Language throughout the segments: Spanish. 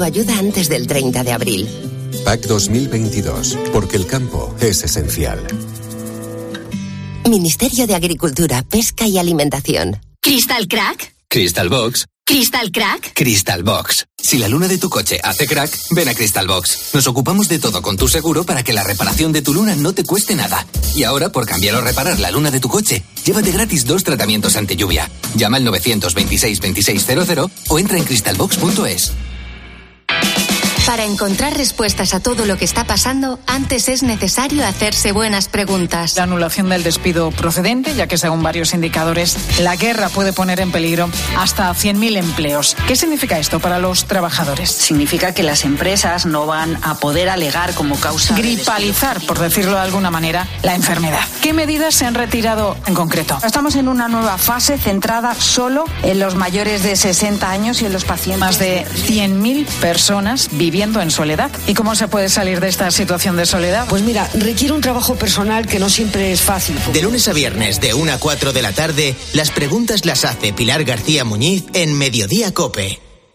tu ayuda antes del 30 de abril. PAC 2022, porque el campo es esencial. Ministerio de Agricultura, Pesca y Alimentación. ¿Crystal Crack? Crystal Box. ¿Crystal Crack? Crystal Box. Si la luna de tu coche hace crack, ven a Crystal Box. Nos ocupamos de todo con tu seguro para que la reparación de tu luna no te cueste nada. Y ahora, por cambiar o reparar la luna de tu coche, llévate gratis 2 tratamientos ante lluvia. Llama al 926 2600 o entra en crystalbox.es. Para encontrar respuestas a todo lo que está pasando, antes es necesario hacerse buenas preguntas. La anulación del despido procedente, ya que según varios indicadores, la guerra puede poner en peligro hasta 100.000 empleos. ¿Qué significa esto para los trabajadores? Significa que las empresas no van a poder alegar como causa... Gripalizar, por decirlo de alguna manera, la enfermedad. ¿Qué medidas se han retirado en concreto? Estamos en una nueva fase centrada solo en los mayores de 60 años y en los pacientes... Más de 100.000 personas viviendo en soledad. ¿Y cómo se puede salir de esta situación de soledad? Pues mira, requiere un trabajo personal que no siempre es fácil. De lunes a viernes, de 1 a 4 de la tarde, las preguntas las hace Pilar García Muñiz en Mediodía COPE.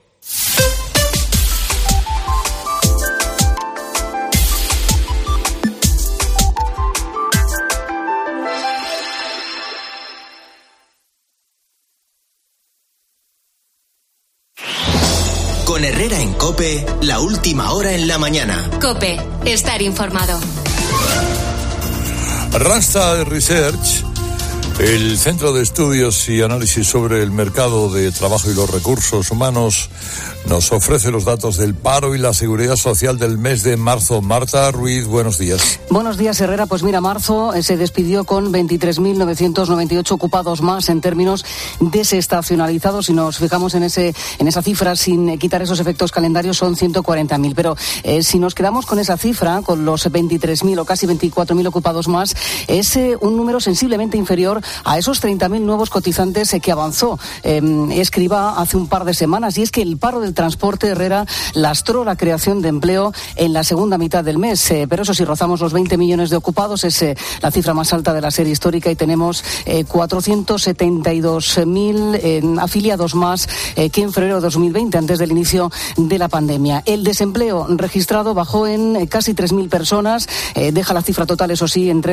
Con Herrera en COPE, la última hora en la mañana. COPE, estar informado. Randstad Research, el Centro de Estudios y Análisis sobre el Mercado de Trabajo y los Recursos Humanos, nos ofrece los datos del paro y la seguridad social del mes de marzo. Marta Ruiz, buenos días. Buenos días, Herrera. Pues mira, marzo se despidió con 23.998 ocupados más en términos desestacionalizados. Si nos fijamos en esa cifra, sin quitar esos efectos calendarios, son 140.000. Pero si nos quedamos con esa cifra, con los 23.000 o casi 24.000 ocupados más, es un número sensiblemente inferior a esos 30.000 nuevos cotizantes que avanzó Escribá hace un par de semanas. Y es que el paro del transporte, Herrera, lastró la creación de empleo en la segunda mitad del mes. Pero eso sí, rozamos los 20 millones de ocupados, es la cifra más alta de la serie histórica, y tenemos 472.000 afiliados más que en febrero de 2020, antes del inicio de la pandemia. El desempleo registrado bajó en casi 3.000 personas, deja la cifra total, eso sí, en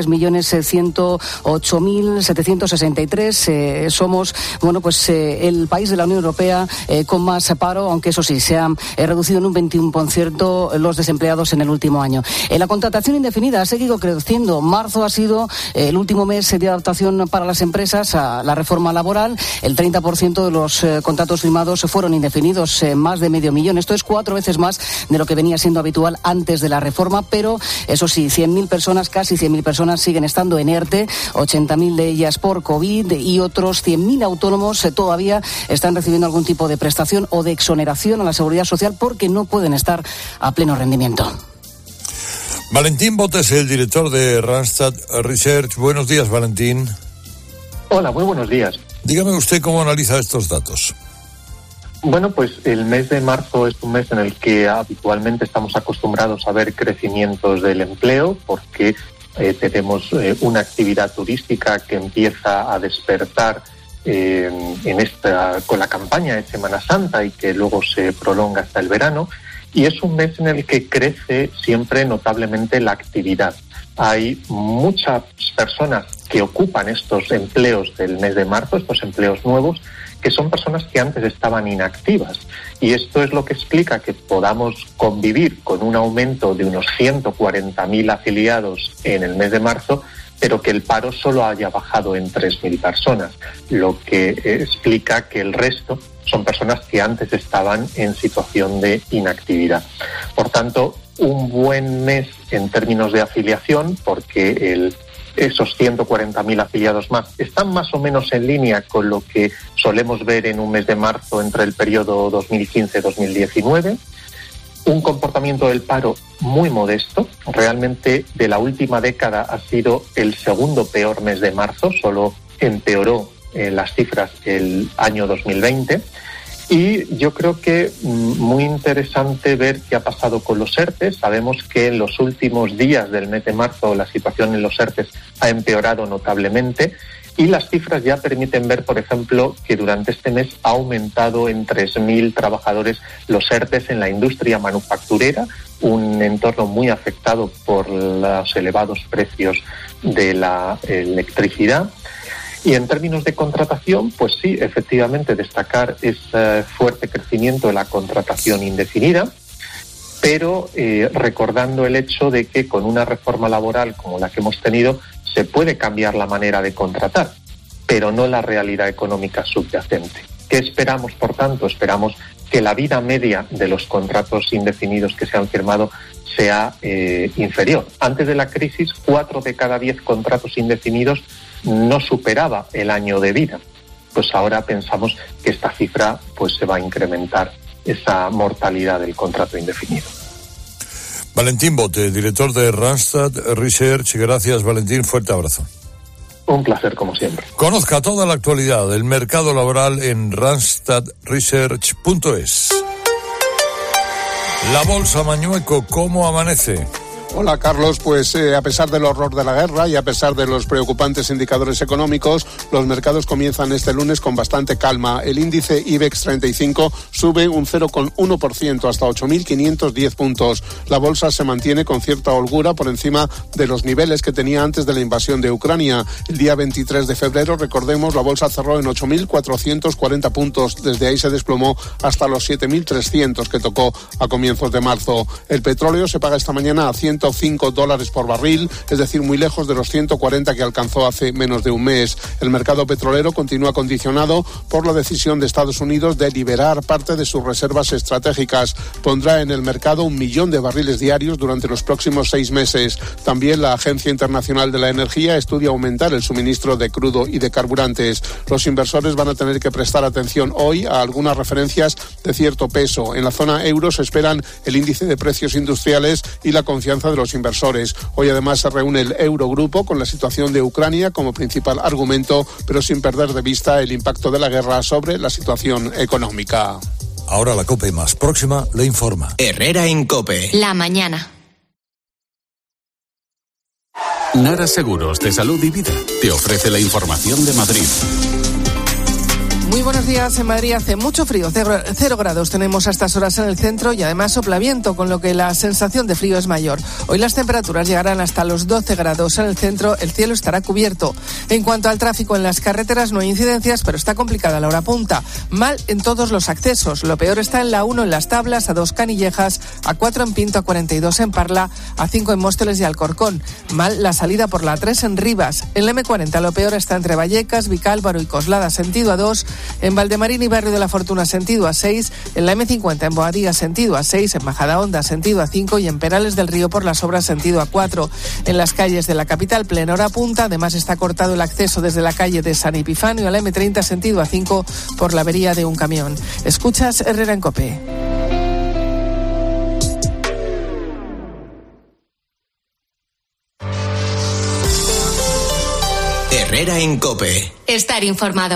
3.108.763. Somos, el país de la Unión Europea con más paro, aunque eso sí, se han reducido en un 21% los desempleados en el último año. La contratación indefinida ha seguido creciendo. Marzo ha sido el último mes de adaptación para las empresas a la reforma laboral. El 30% de los contratos firmados fueron indefinidos, más de 500.000. Esto es 4 veces más de lo que venía siendo habitual antes de la reforma, pero eso sí, 100.000 personas, casi 100.000 personas siguen estando en ERTE, 80.000 de ellas por COVID, y otros 100.000 autónomos todavía están recibiendo algún tipo de prestación o de exoneración a la seguridad social porque no pueden estar a pleno rendimiento. Valentín Botes, el director de Randstad Research. Buenos días, Valentín. Hola, muy buenos días. Dígame usted cómo analiza estos datos. Bueno, pues el mes de marzo es un mes en el que habitualmente estamos acostumbrados a ver crecimientos del empleo porque tenemos una actividad turística que empieza a despertar con la campaña de Semana Santa y que luego se prolonga hasta el verano, y es un mes en el que crece siempre notablemente la actividad. Hay muchas personas que ocupan estos empleos del mes de marzo, estos empleos nuevos, que son personas que antes estaban inactivas, y esto es lo que explica que podamos convivir con un aumento de unos 140.000 afiliados en el mes de marzo, pero que el paro solo haya bajado en 3.000 personas, lo que explica que el resto son personas que antes estaban en situación de inactividad. Por tanto, un buen mes en términos de afiliación, porque esos 140.000 afiliados más están más o menos en línea con lo que solemos ver en un mes de marzo entre el periodo 2015-2019. Un comportamiento del paro muy modesto. Realmente de la última década ha sido el segundo peor mes de marzo, solo empeoró las cifras el año 2020. Y yo creo que muy interesante ver qué ha pasado con los ERTES. Sabemos que en los últimos días del mes de marzo la situación en los ERTES ha empeorado notablemente. Y las cifras ya permiten ver, por ejemplo, que durante este mes ha aumentado en 3.000 trabajadores los ERTEs en la industria manufacturera, un entorno muy afectado por los elevados precios de la electricidad. Y en términos de contratación, pues sí, efectivamente destacar ese fuerte crecimiento de la contratación indefinida, pero recordando el hecho de que con una reforma laboral como la que hemos tenido se puede cambiar la manera de contratar, pero no la realidad económica subyacente. ¿Qué esperamos, por tanto? Esperamos que la vida media de los contratos indefinidos que se han firmado sea inferior. Antes de la crisis, 4 de cada 10 contratos indefinidos no superaba el año de vida. Pues ahora pensamos que esta cifra pues se va a incrementar, esa mortalidad del contrato indefinido. Valentín Bote, director de Randstad Research. Gracias, Valentín. Fuerte abrazo. Un placer, como siempre. Conozca toda la actualidad del mercado laboral en randstadresearch.es. La bolsa Mañueco, ¿cómo amanece? Hola, Carlos. Pues a pesar del horror de la guerra y a pesar de los preocupantes indicadores económicos, los mercados comienzan este lunes con bastante calma. El índice IBEX 35 sube un 0,1% hasta 8.510 puntos. La bolsa se mantiene con cierta holgura por encima de los niveles que tenía antes de la invasión de Ucrania. El día 23 de febrero, recordemos, la bolsa cerró en 8.440 puntos. Desde ahí se desplomó hasta los 7.300 que tocó a comienzos de marzo. El petróleo se paga esta mañana a $105 por barril, es decir, muy lejos de los 140 que alcanzó hace menos de un mes. El mercado petrolero continúa condicionado por la decisión de Estados Unidos de liberar parte de sus reservas estratégicas. Pondrá en el mercado 1 millón de barriles diarios durante los próximos 6 meses. También la Agencia Internacional de la Energía estudia aumentar el suministro de crudo y de carburantes. Los inversores van a tener que prestar atención hoy a algunas referencias de cierto peso. En la zona euro se esperan el índice de precios industriales y la confianza de los inversores. Hoy además se reúne el Eurogrupo con la situación de Ucrania como principal argumento, pero sin perder de vista el impacto de la guerra sobre la situación económica. Ahora la COPE más próxima le informa. Herrera en COPE. La mañana. Nara Seguros de Salud y Vida te ofrece la información de Madrid. Muy buenos días. En Madrid hace mucho frío, 0 grados tenemos a estas horas en el centro y además sopla viento, con lo que la sensación de frío es mayor. Hoy las temperaturas llegarán hasta los 12 grados en el centro, el cielo estará cubierto. En cuanto al tráfico en las carreteras no hay incidencias, pero está complicada la hora punta. Mal en todos los accesos. Lo peor está en la 1 en Las Tablas, a 2 Canillejas, a 4 en Pinto, a 42 en Parla, a 5 en Móstoles y Alcorcón. Mal la salida por la 3 en Rivas. En la M40 lo peor está entre Vallecas, Vicálvaro y Coslada, sentido a 2. En Valdemarín y Barrio de la Fortuna, sentido a 6, en la M50 en Boadilla, sentido a 6, en Majadahonda, sentido a 5 y en Perales del Río por las obras, sentido a 4. En las calles de la capital, plena hora punta, además está cortado el acceso desde la calle de San Epifanio a la M30, sentido a 5 por la avería de un camión. Escuchas Herrera en COPE. Herrera en COPE. Estar informado.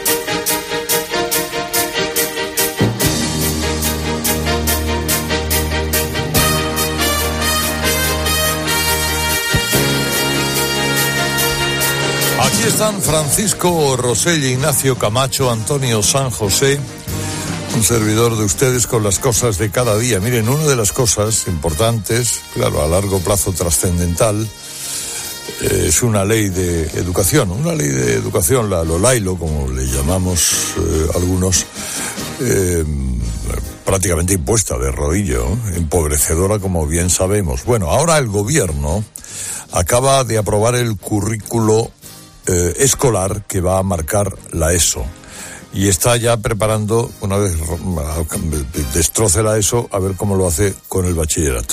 Aquí están Francisco Rosell, Ignacio Camacho, Antonio San José, un servidor de ustedes con las cosas de cada día. Miren, una de las cosas importantes, claro, a largo plazo trascendental, es una ley de educación. Una ley de educación, la LOLAILO, como le llamamos algunos, prácticamente impuesta de rodillo, empobrecedora, como bien sabemos. Bueno, ahora el gobierno acaba de aprobar el currículo escolar que va a marcar la ESO y está ya preparando, una vez destroce la ESO, a ver cómo lo hace con el bachillerato.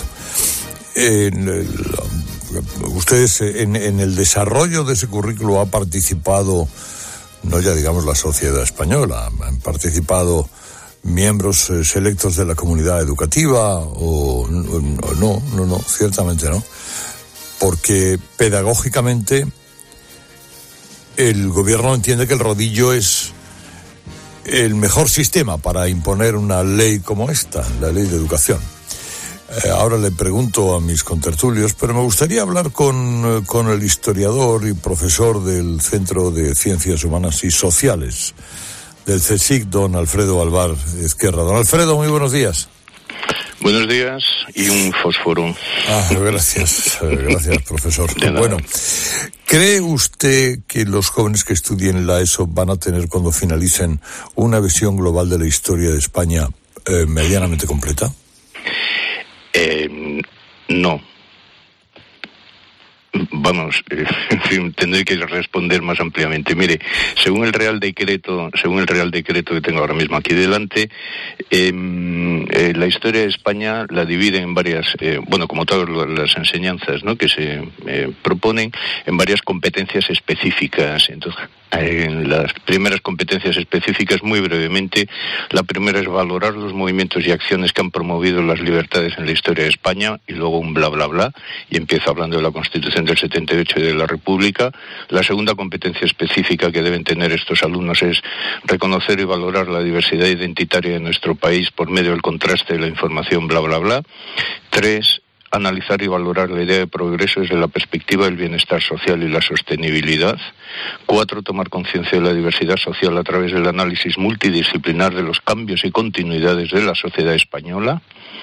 Ustedes en el desarrollo de ese currículo ha participado, no ya digamos la sociedad española, han participado miembros selectos de la comunidad educativa o no, ciertamente no, porque pedagógicamente el gobierno entiende que el rodillo es el mejor sistema para imponer una ley como esta, la ley de educación. Ahora le pregunto a mis contertulios, pero me gustaría hablar con el historiador y profesor del Centro de Ciencias Humanas y Sociales del CSIC, don Alfredo Alvar Ezquerra. Don Alfredo, muy buenos días. Buenos días y un fósforo. Gracias, profesor. Bueno, ¿cree usted que los jóvenes que estudien la ESO van a tener, cuando finalicen, una visión global de la historia de España medianamente completa? No. Vamos, en fin, tendré que responder más ampliamente. Mire, según el Real Decreto que tengo ahora mismo aquí delante, la historia de España la dividen en varias, como todas las enseñanzas, ¿no?, que se proponen, en varias competencias específicas. Entonces, en las primeras competencias específicas, muy brevemente, la primera es valorar los movimientos y acciones que han promovido las libertades en la historia de España, y luego un bla bla bla, y empiezo hablando de la Constitución del 78 y de la República. La segunda competencia específica que deben tener estos alumnos es reconocer y valorar la diversidad identitaria de nuestro país por medio del contraste de la información bla bla bla. 3, analizar y valorar la idea de progreso desde la perspectiva del bienestar social y la sostenibilidad. 4, tomar conciencia de la diversidad social a través del análisis multidisciplinar de los cambios y continuidades de la sociedad española.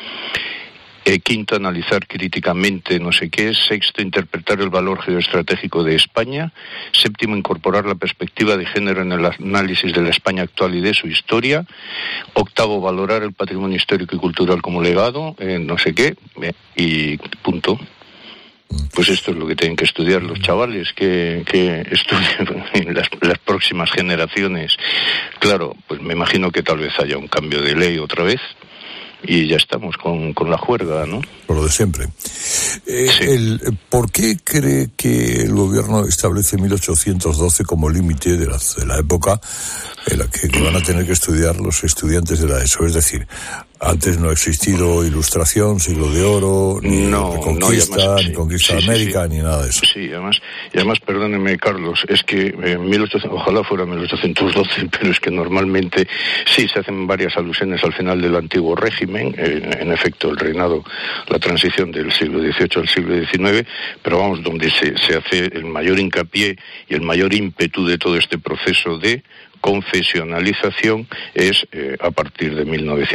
5, analizar críticamente no sé qué. 6, interpretar el valor geoestratégico de España. 7, incorporar la perspectiva de género en el análisis de la España actual y de su historia. 8, valorar el patrimonio histórico y cultural como legado, no sé qué, y punto. Pues esto es lo que tienen que estudiar los chavales que estudien en las próximas generaciones. Claro, pues me imagino que tal vez haya un cambio de ley otra vez, y ya estamos con la juerga, ¿no? Por lo de siempre. Sí. ¿Por qué cree que el gobierno establece 1812 como límite de la época en la que van a tener que estudiar los estudiantes de la ESO? Es decir, antes no ha existido Ilustración, Siglo de Oro, ni Reconquista, ni Conquista de América, ni nada de eso. Sí, además, perdóneme, Carlos, es que ojalá fuera 1812, pero es que normalmente sí se hacen varias alusiones al final del antiguo régimen, en efecto, el reinado, la transición del siglo XVIII al siglo XIX, pero vamos, donde se hace el mayor hincapié y el mayor ímpetu de todo este proceso de confesionalización es a partir de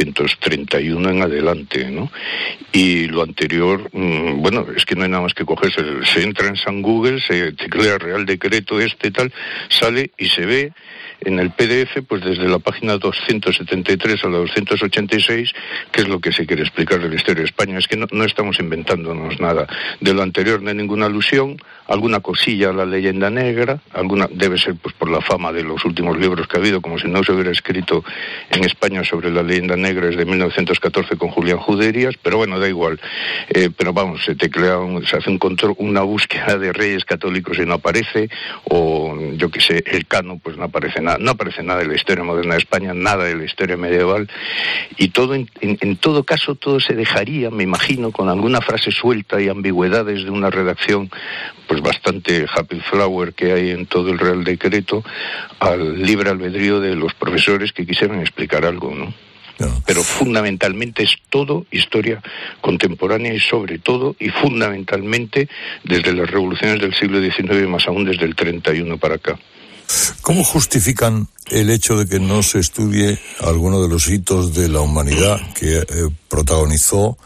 1931 en adelante, ¿no? Y lo anterior, es que no hay nada más que cogerse. Se entra en San Google, se teclea Real Decreto tal, sale y se ve en el PDF, pues desde la página 273 a la 286, qué es lo que se quiere explicar de la historia de España. Es que no estamos inventándonos nada. De lo anterior no hay ninguna alusión, alguna cosilla a la leyenda negra, alguna debe ser pues por la fama de los últimos libros que ha habido, como si no se hubiera escrito en España sobre la leyenda negra desde 1914 con Julián Juderías, pero bueno, da igual. Pero vamos, se teclea, se hace una búsqueda de reyes católicos y no aparece, o yo qué sé, el Cano, pues no aparece nada. No aparece nada de la historia moderna de España, nada de la historia medieval, y todo, en todo caso, todo se dejaría, me imagino, con alguna frase suelta y ambigüedades de una redacción pues bastante happy flower que hay en todo el Real Decreto, al libre albedrío de los profesores que quisieran explicar algo, ¿no? Pero fundamentalmente es todo historia contemporánea, y sobre todo y fundamentalmente desde las revoluciones del siglo XIX y más aún desde el 31 para acá. ¿Cómo justifican el hecho de que no se estudie alguno de los hitos de la humanidad que protagonizó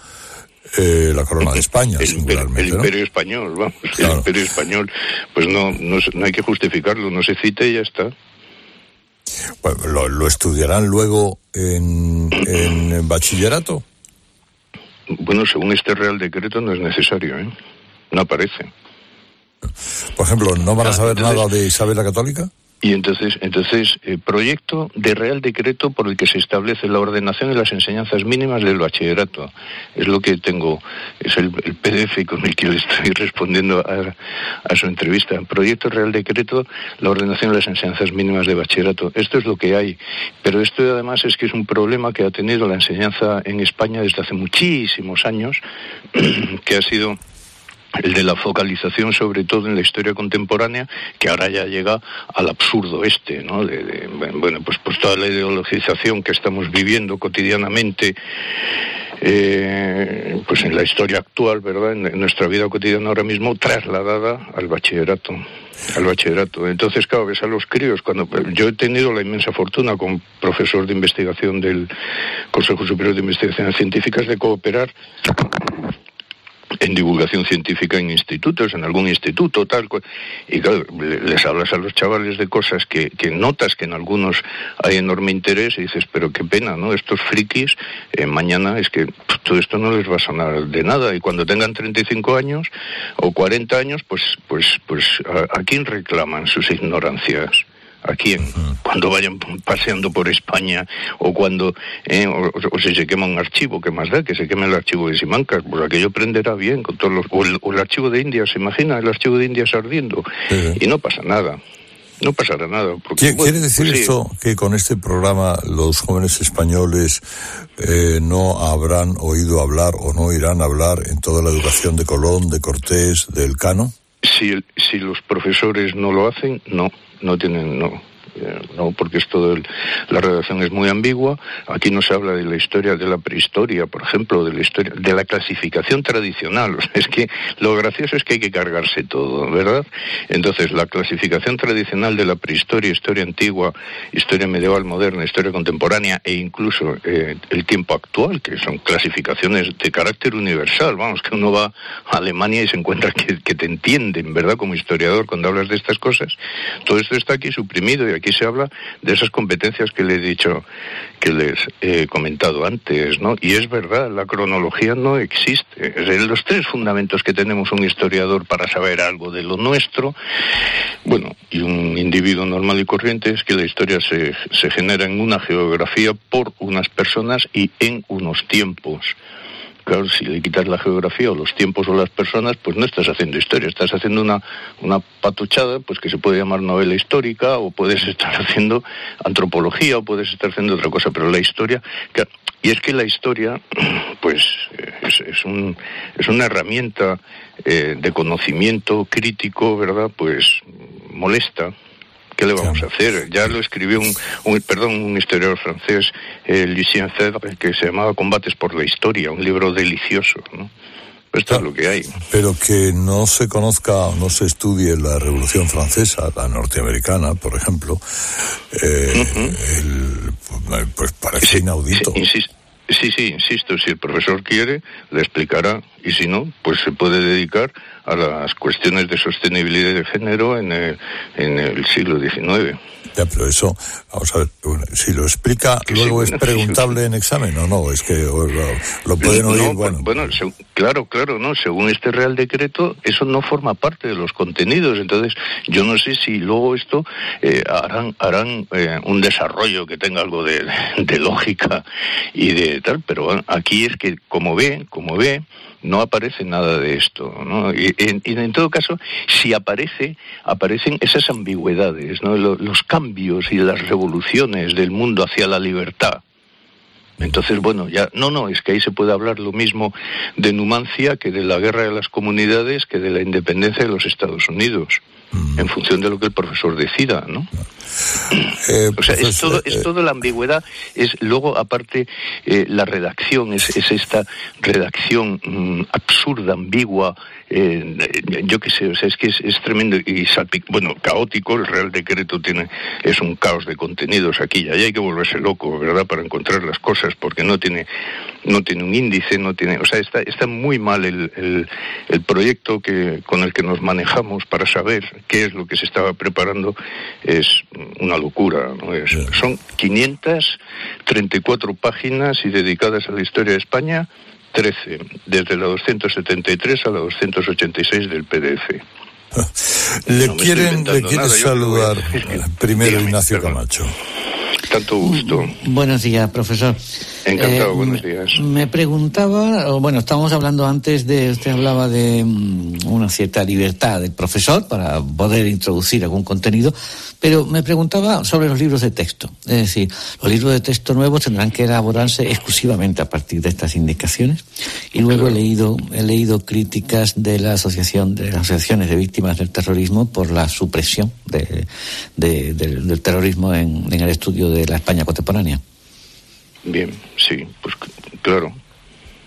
la corona de España, singularmente, el Imperio Español, vamos, claro. El Imperio Español, pues no hay que justificarlo, no se cita y ya está. Bueno, ¿lo estudiarán luego en bachillerato? Bueno, según este Real Decreto no es necesario, no aparece. Por ejemplo, ¿no van a saber nada de Isabel la Católica? Y entonces, proyecto de Real Decreto por el que se establece la ordenación y las enseñanzas mínimas del bachillerato. Es lo que tengo, es el PDF con el que le estoy respondiendo a su entrevista. Proyecto Real Decreto, la ordenación y las enseñanzas mínimas de bachillerato. Esto es lo que hay. Pero esto además es que es un problema que ha tenido la enseñanza en España desde hace muchísimos años, que ha sido el de la focalización sobre todo en la historia contemporánea, que ahora ya llega al absurdo ¿no? Pues toda la ideologización que estamos viviendo cotidianamente pues en la historia actual, ¿verdad?, en nuestra vida cotidiana ahora mismo, trasladada al bachillerato. Entonces, claro, ves a los críos, cuando yo he tenido la inmensa fortuna como profesor de investigación del Consejo Superior de Investigaciones Científicas de cooperar en divulgación científica en institutos, en algún instituto, tal, y claro, les hablas a los chavales de cosas que notas que en algunos hay enorme interés y dices, pero qué pena, ¿no? Estos frikis, mañana es que todo esto no les va a sonar de nada, y cuando tengan 35 años o 40 años, pues ¿a quién reclaman sus ignorancias? ¿A quién? Cuando vayan paseando por España o cuando o si se quema un archivo, ¿qué más da? Que se queme el archivo de Simancas, pues aquello prenderá bien con todos los... O el archivo de Indias, ¿se imagina? El archivo de Indias ardiendo. Y no pasa nada. No pasará nada. Porque, ¿Quiere decir esto que con este programa los jóvenes españoles no habrán oído hablar o no irán a hablar en toda la educación de Colón, de Cortés, de Elcano? Si los profesores no lo hacen, no tienen, no, porque esto la redacción es muy ambigua. Aquí no se habla de la historia de la prehistoria, por ejemplo, de la historia de la clasificación tradicional. O sea, es que lo gracioso es que hay que cargarse todo, ¿verdad? Entonces, la clasificación tradicional de la prehistoria, historia antigua, historia medieval moderna, historia contemporánea e incluso el tiempo actual, que son clasificaciones de carácter universal. Vamos, que uno va a Alemania y se encuentra que te entienden, ¿verdad? Como historiador, cuando hablas de estas cosas. Todo esto está aquí suprimido y aquí se habla de esas competencias que le he dicho, que les he comentado antes, ¿no? Y es verdad, la cronología no existe. Los tres fundamentos que tenemos un historiador para saber algo de lo nuestro, bueno, y un individuo normal y corriente, es que la historia se genera en una geografía por unas personas y en unos tiempos. Claro, si le quitas la geografía o los tiempos o las personas, pues no estás haciendo historia, estás haciendo una patuchada, pues que se puede llamar novela histórica, o puedes estar haciendo antropología, o puedes estar haciendo otra cosa, pero la historia, claro, y es que la historia, pues es una herramienta de conocimiento crítico, ¿verdad? Pues molesta. ¿Qué le vamos a hacer? Ya lo escribió un historiador francés, Lucien Febvre, que se llamaba Combates por la Historia, un libro delicioso, ¿no? Esto es lo que hay. Pero que no se conozca o no se estudie la Revolución Francesa, la norteamericana, por ejemplo, pues parece inaudito. Insisto, si el profesor quiere, le explicará, y si no, pues se puede dedicar a las cuestiones de sostenibilidad de género en el siglo XIX. Ya, pero eso, vamos a ver, si lo explica, luego es preguntable en examen o no, es que lo pueden oír, Claro, no, según este Real Decreto, eso no forma parte de los contenidos, entonces yo no sé si luego esto harán un desarrollo que tenga algo de lógica y de tal, pero bueno, aquí es que como ve, no aparece nada de esto, ¿no? Y en todo caso, si aparecen esas ambigüedades, ¿no? Los cambios y las revoluciones del mundo hacia la libertad. Entonces, bueno, es que ahí se puede hablar lo mismo de Numancia que de la guerra de las comunidades, que de la independencia de los Estados Unidos, en función de lo que el profesor decida, ¿no? O sea, es todo la ambigüedad, es luego aparte la redacción, es esta redacción absurda, ambigua, yo qué sé, o sea, es que es tremendo y caótico. El Real Decreto es un caos de contenidos aquí y allá, hay que volverse loco, ¿verdad?, para encontrar las cosas, porque no tiene un índice, o sea, está muy mal el proyecto con el que nos manejamos para saber qué es lo que se estaba preparando. Es una locura, ¿no? Son 534 páginas y dedicadas a la historia de España, 13, desde la 273 a la 286 del PDF. Le quiere saludar primero Ignacio Camacho. Tanto gusto. Buenos días, profesor. Encantado, buenos días. Me preguntaba, estábamos hablando antes usted hablaba de una cierta libertad del profesor para poder introducir algún contenido, pero me preguntaba sobre los libros de texto. Es decir, los libros de texto nuevos tendrán que elaborarse exclusivamente a partir de estas indicaciones. Y luego he leído críticas de las asociaciones de víctimas del terrorismo por la supresión del terrorismo en el estudio de la España contemporánea. Bien, sí, pues claro.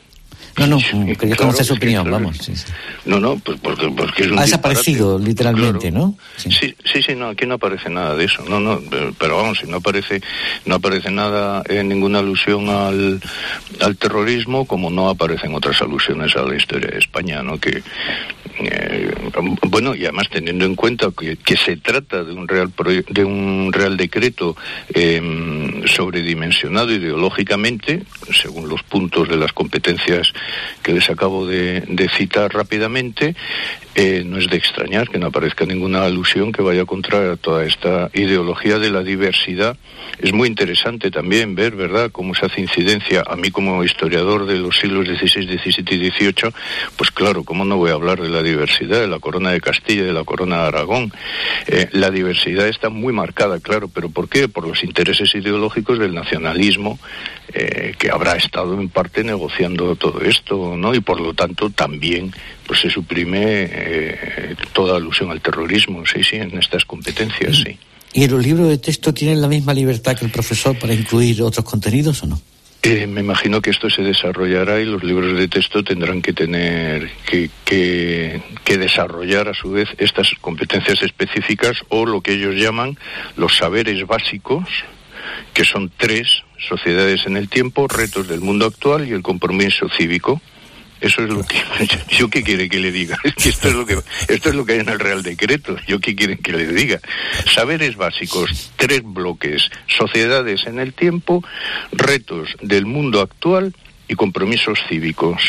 No, quería conocer su opinión, vamos. Sí. No, pues porque es un ha desaparecido, literalmente, claro. ¿no? Sí, no, aquí no aparece nada de eso. No, pero vamos, si no aparece nada, ninguna alusión al terrorismo, como no aparecen otras alusiones a la historia de España, ¿no? Que bueno, y además teniendo en cuenta que se trata de un real decreto sobredimensionado ideológicamente, según los puntos de las competencias que les acabo de citar rápidamente, no es de extrañar que no aparezca ninguna alusión que vaya contra toda esta ideología de la diversidad. Es muy interesante también ver, ¿verdad?, cómo se hace incidencia. A mí, como historiador de los siglos XVI, XVII y XVIII, pues claro, ¿cómo no voy a hablar de la diversidad, de la corona de Castilla y de la corona de Aragón? La diversidad está muy marcada, claro, ¿pero por qué? Por los intereses ideológicos del nacionalismo, que habrá estado en parte negociando todo esto, ¿no? Y por lo tanto también pues se suprime toda alusión al terrorismo, sí, en estas competencias, sí. ¿Y en los libros de texto tienen la misma libertad que el profesor para incluir otros contenidos o no? Me imagino que esto se desarrollará y los libros de texto tendrán que tener que desarrollar a su vez estas competencias específicas, o lo que ellos llaman los saberes básicos, que son 3: sociedades en el tiempo, retos del mundo actual y el compromiso cívico. Eso es lo que yo qué quiere que le diga. Es que esto es lo que hay en el Real Decreto. Yo qué quieren que le diga. Saberes básicos, 3 bloques: sociedades en el tiempo, retos del mundo actual y compromisos cívicos.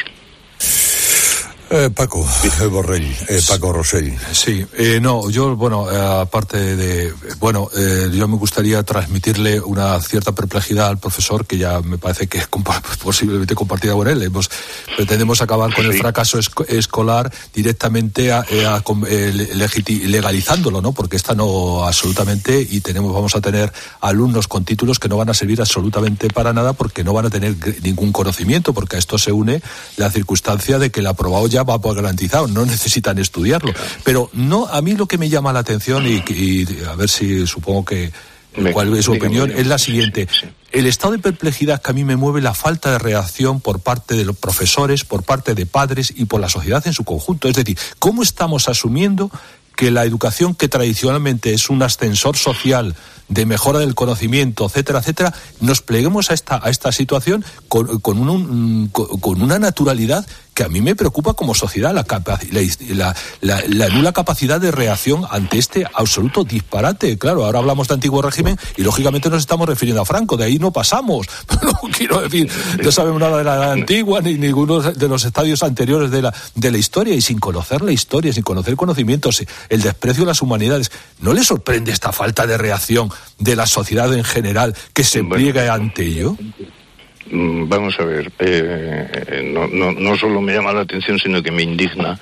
Paco Borrell, Paco Rosell. Sí, aparte de... yo me gustaría transmitirle una cierta perplejidad al profesor, que ya me parece que es posiblemente compartida con él. Pretendemos acabar con el fracaso escolar directamente legalizándolo, ¿no? Porque esta no absolutamente, y vamos a tener alumnos con títulos que no van a servir absolutamente para nada, porque no van a tener ningún conocimiento, porque a esto se une la circunstancia de que el aprobado ya va por garantizado, no necesitan estudiarlo. Pero no, a mí lo que me llama la atención, y a ver si supongo que cuál es su opinión, es la siguiente. Sí. El estado de perplejidad que a mí me mueve, la falta de reacción por parte de los profesores, por parte de padres y por la sociedad en su conjunto. Es decir, ¿cómo estamos asumiendo que la educación, que tradicionalmente es un ascensor social de mejora del conocimiento, etcétera, etcétera, nos pleguemos a esta situación con una naturalidad que a mí me preocupa como sociedad, la nula capacidad de reacción ante este absoluto disparate? Claro, ahora hablamos de antiguo régimen y lógicamente nos estamos refiriendo a Franco, de ahí no pasamos. No quiero decir, no sabemos nada de la antigua ni ninguno de los estadios anteriores de la historia, y sin conocer la historia, sin conocer conocimientos, el desprecio de las humanidades. ¿No le sorprende esta falta de reacción de la sociedad en general que se pliegue ante ello? Vamos a ver, no solo me llama la atención, sino que me indigna.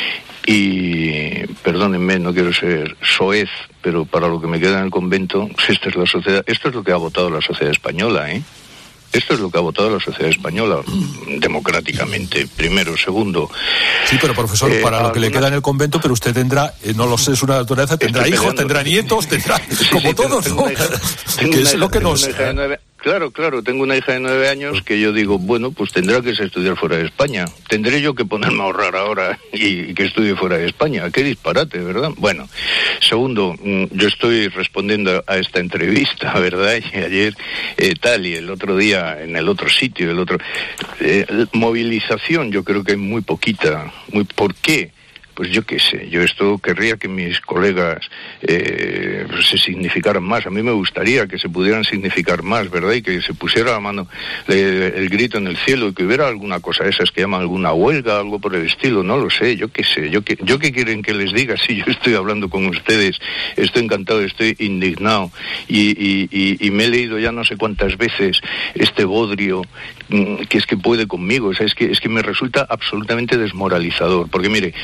Y perdónenme, no quiero ser soez, pero para lo que me queda en el convento, esta es la sociedad, esto es lo que ha votado la sociedad española, Esto es lo que ha votado la sociedad española, democráticamente, primero. Segundo... Sí, pero profesor, para lo que le queda en el convento, pero usted tendrá, no lo sé, es una naturaleza, tendrá hijos, tendrá nietos, tendrá... como todos, ¿no? Que es lo que nos... Claro, tengo una hija de 9 años que yo digo, bueno, pues tendrá que estudiar fuera de España. Tendré yo que ponerme a ahorrar ahora y que estudie fuera de España. Qué disparate, ¿verdad? Bueno, segundo, yo estoy respondiendo a esta entrevista, ¿verdad? Y ayer y el otro día en el otro sitio, movilización yo creo que hay muy poquita. ¿Por qué? Pues yo qué sé, yo esto querría que mis colegas se significaran más. A mí me gustaría que se pudieran significar más, ¿verdad? Y que se pusiera la mano, el grito en el cielo, y que hubiera alguna cosa de esas que llaman alguna huelga, algo por el estilo, no lo sé, yo qué sé. Yo qué quieren que les diga si yo estoy hablando con ustedes, estoy encantado, estoy indignado, y me he leído ya no sé cuántas veces este bodrio, que es que puede conmigo, o sea, es que me resulta absolutamente desmoralizador, porque mire,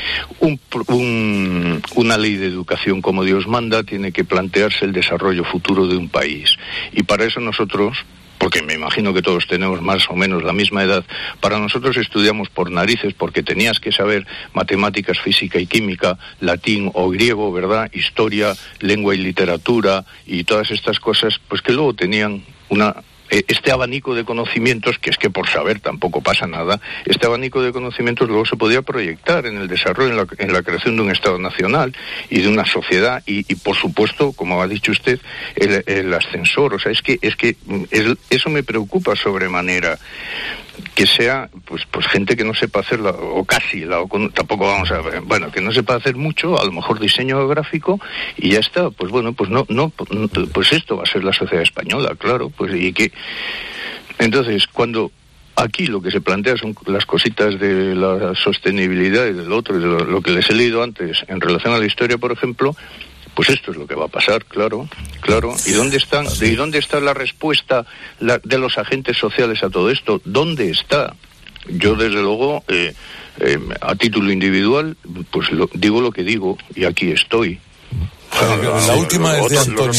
una ley de educación como Dios manda tiene que plantearse el desarrollo futuro de un país, y para eso nosotros, porque me imagino que todos tenemos más o menos la misma edad, para nosotros estudiamos por narices, porque tenías que saber matemáticas, física y química, latín o griego, ¿verdad?, historia, lengua y literatura y todas estas cosas, pues que luego tenían una este abanico de conocimientos, que es que por saber tampoco pasa nada, este abanico de conocimientos luego se podía proyectar en el desarrollo, en la creación de un Estado nacional y de una sociedad, y por supuesto, como ha dicho usted, el ascensor. O sea, es que eso me preocupa sobremanera, que sea pues gente que no sepa hacerla, o casi, tampoco vamos a ver, bueno, que no sepa hacer mucho, a lo mejor diseño gráfico, y ya está. Pues bueno, pues pues esto va a ser la sociedad española, claro, pues y que entonces cuando aquí lo que se plantea son las cositas de la sostenibilidad y del otro, y de lo que les he leído antes en relación a la historia, por ejemplo, pues esto es lo que va a pasar, claro. ¿Y dónde está la respuesta de los agentes sociales a todo esto? ¿Dónde está? Yo, desde luego, a título individual, pues digo lo que digo, y aquí estoy. La última es de Antonio.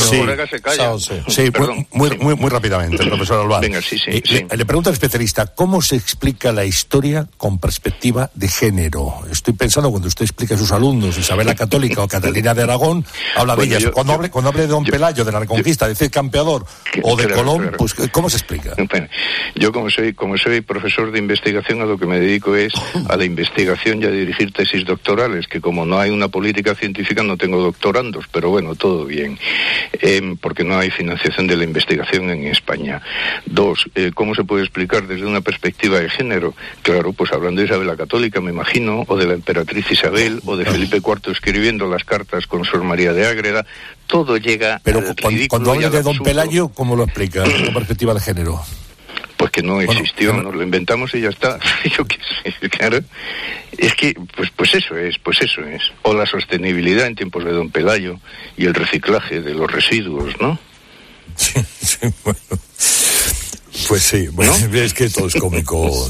Sí, muy rápidamente, profesor Albán. Venga, sí. Le pregunta al especialista, ¿cómo se explica la historia con perspectiva de género? Estoy pensando, cuando usted explica a sus alumnos, Isabel la Católica o Catalina de Aragón, habla de ellas. Cuando hable de Don Pelayo, de la Reconquista, de Cid Campeador o de Colón, pues ¿cómo se explica? Yo, como soy profesor de investigación, a lo que me dedico es a la investigación y a dirigir tesis doctorales, que como no hay una política científica no tengo doctorandos, pero bueno, todo bien, porque no hay financiación de la investigación en España. 2, ¿cómo se puede explicar desde una perspectiva de género? Claro, pues hablando de Isabel la Católica, me imagino, o de la emperatriz Isabel, o de Felipe IV escribiendo las cartas con Sor María de Ágreda, todo llega pero al ridículo. Cuando hable de Don absurdo. Pelayo, ¿cómo lo explica con perspectiva de género? Pues que no existió, nos lo inventamos y ya está. Yo qué sé, claro. Es que, pues eso es. O la sostenibilidad en tiempos de Don Pelayo y el reciclaje de los residuos, ¿no? Sí, bueno. Pues sí, bueno, ¿no? Es que todo es cómico.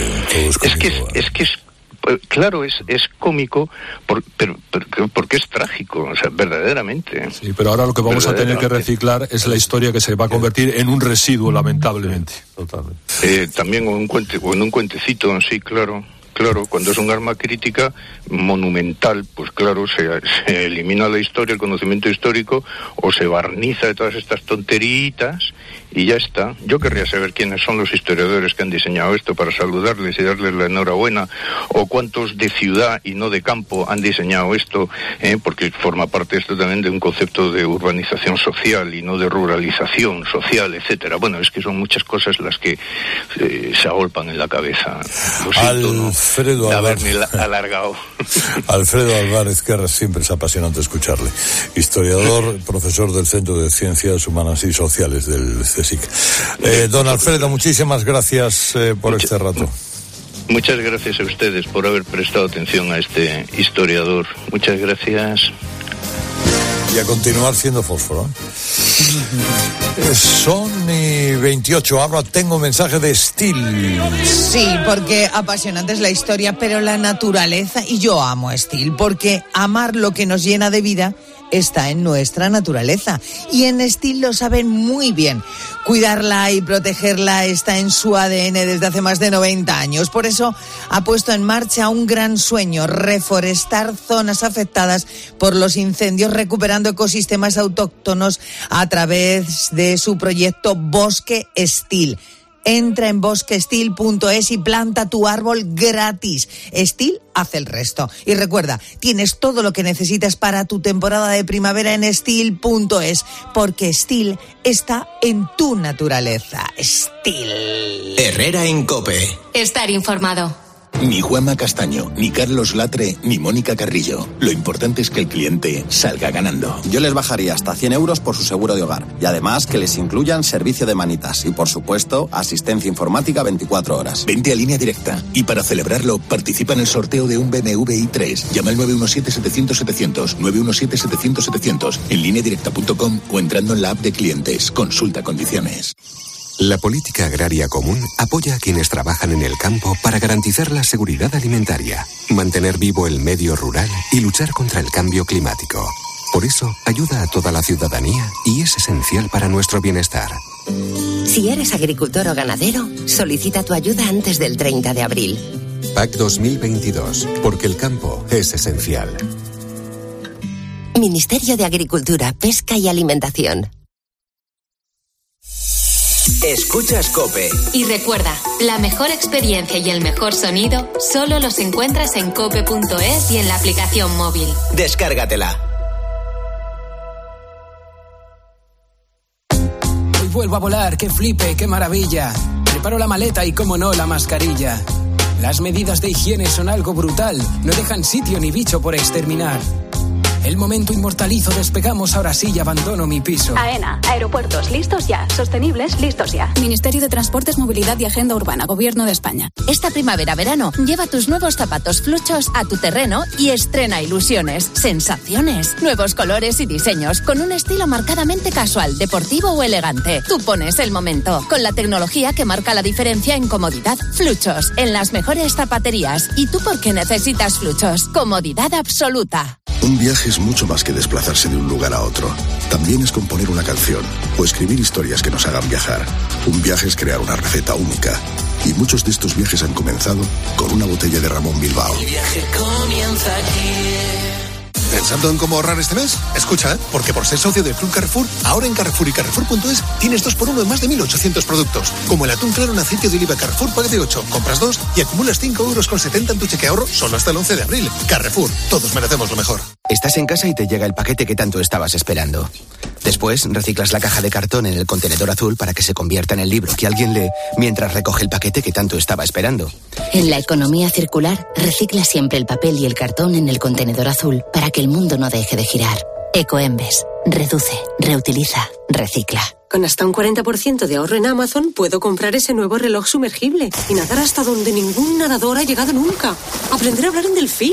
Claro, es cómico, pero porque es trágico, o sea, verdaderamente. Sí, pero ahora lo que vamos a tener que reciclar es la historia que se va a convertir en un residuo, lamentablemente. Totalmente. También en un cuentecito, sí, claro. Claro, cuando es un arma crítica monumental, pues claro, se elimina la historia, el conocimiento histórico, o se barniza de todas estas tonteritas y ya está. Yo querría saber quiénes son los historiadores que han diseñado esto para saludarles y darles la enhorabuena, o cuántos de ciudad y no de campo han diseñado esto, porque forma parte esto también de un concepto de urbanización social y no de ruralización social, etcétera. Bueno, es que son muchas cosas las que se agolpan en la cabeza. Lo siento, ¿no? Alfredo haberme alargado. Alfredo Álvarez Guerras, siempre es apasionante escucharle. Historiador, profesor del Centro de Ciencias Humanas y Sociales del CSIC. Don Alfredo, muchísimas gracias por este rato. Muchas gracias a ustedes por haber prestado atención a este historiador. Muchas gracias. Y a continuar siendo fósforo. Son 28. Ahora tengo mensaje de Steel. Sí, porque apasionante es la historia, pero la naturaleza, y yo amo Steel, porque amar lo que nos llena de vida está en nuestra naturaleza, y en Steel lo saben muy bien. Cuidarla y protegerla está en su ADN desde hace más de 90 años. Por eso ha puesto en marcha un gran sueño: reforestar zonas afectadas por los incendios, recuperando ecosistemas autóctonos a través de su proyecto Bosque Steel. Entra en bosquesteel.es y planta tu árbol gratis. Steel hace el resto. Y recuerda, tienes todo lo que necesitas para tu temporada de primavera en steel.es, porque Steel está en tu naturaleza. Steel. Herrera en COPE. Estar informado. Ni Juanma Castaño, ni Carlos Latre, ni Mónica Carrillo. Lo importante es que el cliente salga ganando. Yo les bajaría hasta 100 euros por su seguro de hogar. Y además que les incluyan servicio de manitas. Y por supuesto, asistencia informática 24 horas. Vente a Línea Directa. Y para celebrarlo, participa en el sorteo de un BMW i3. Llama al 917-700-700. 917-700-700. En lineadirecta.com o entrando en la app de clientes. Consulta condiciones. La política agraria común apoya a quienes trabajan en el campo para garantizar la seguridad alimentaria, mantener vivo el medio rural y luchar contra el cambio climático. Por eso, ayuda a toda la ciudadanía y es esencial para nuestro bienestar. Si eres agricultor o ganadero, solicita tu ayuda antes del 30 de abril. PAC 2022, porque el campo es esencial. Ministerio de Agricultura, Pesca y Alimentación. Escuchas COPE. Y recuerda, la mejor experiencia y el mejor sonido solo los encuentras en cope.es y en la aplicación móvil. Descárgatela. Hoy vuelvo a volar, qué flipe, qué maravilla. Preparo la maleta y, como no, la mascarilla. Las medidas de higiene son algo brutal, no dejan sitio ni bicho por exterminar. El momento inmortalizo, despegamos, ahora sí y abandono mi piso. AENA, aeropuertos, listos ya. Sostenibles, listos ya. Ministerio de Transportes, Movilidad y Agenda Urbana, Gobierno de España. Esta primavera-verano, lleva tus nuevos zapatos Fluchos a tu terreno y estrena ilusiones, sensaciones, nuevos colores y diseños, con un estilo marcadamente casual, deportivo o elegante. Tú pones el momento, con la tecnología que marca la diferencia en comodidad. Fluchos, en las mejores zapaterías. ¿Y tú por qué necesitas Fluchos? Comodidad absoluta. Un viaje es mucho más que desplazarse de un lugar a otro. También es componer una canción o escribir historias que nos hagan viajar. Un viaje es crear una receta única. Y muchos de estos viajes han comenzado con una botella de Ramón Bilbao. El viaje comienza aquí. ¿Pensando en cómo ahorrar este mes? Escucha, porque por ser socio del Club Carrefour, ahora en Carrefour y Carrefour.es tienes 2x1 en más de 1.800 productos. Como el atún claro en aceite de oliva Carrefour pague de 8. Compras 2 y acumulas 5,70 € en tu cheque ahorro solo hasta el 11 de abril. Carrefour, todos merecemos lo mejor. Estás en casa y te llega el paquete que tanto estabas esperando. Después, reciclas la caja de cartón en el contenedor azul para que se convierta en el libro que alguien lee mientras recoge el paquete que tanto estaba esperando. En la economía circular, recicla siempre el papel y el cartón en el contenedor azul para que el mundo no deje de girar. Ecoembes. Reduce, reutiliza, recicla. Con hasta un 40% de ahorro en Amazon, puedo comprar ese nuevo reloj sumergible y nadar hasta donde ningún nadador ha llegado nunca. Aprender a hablar en delfín.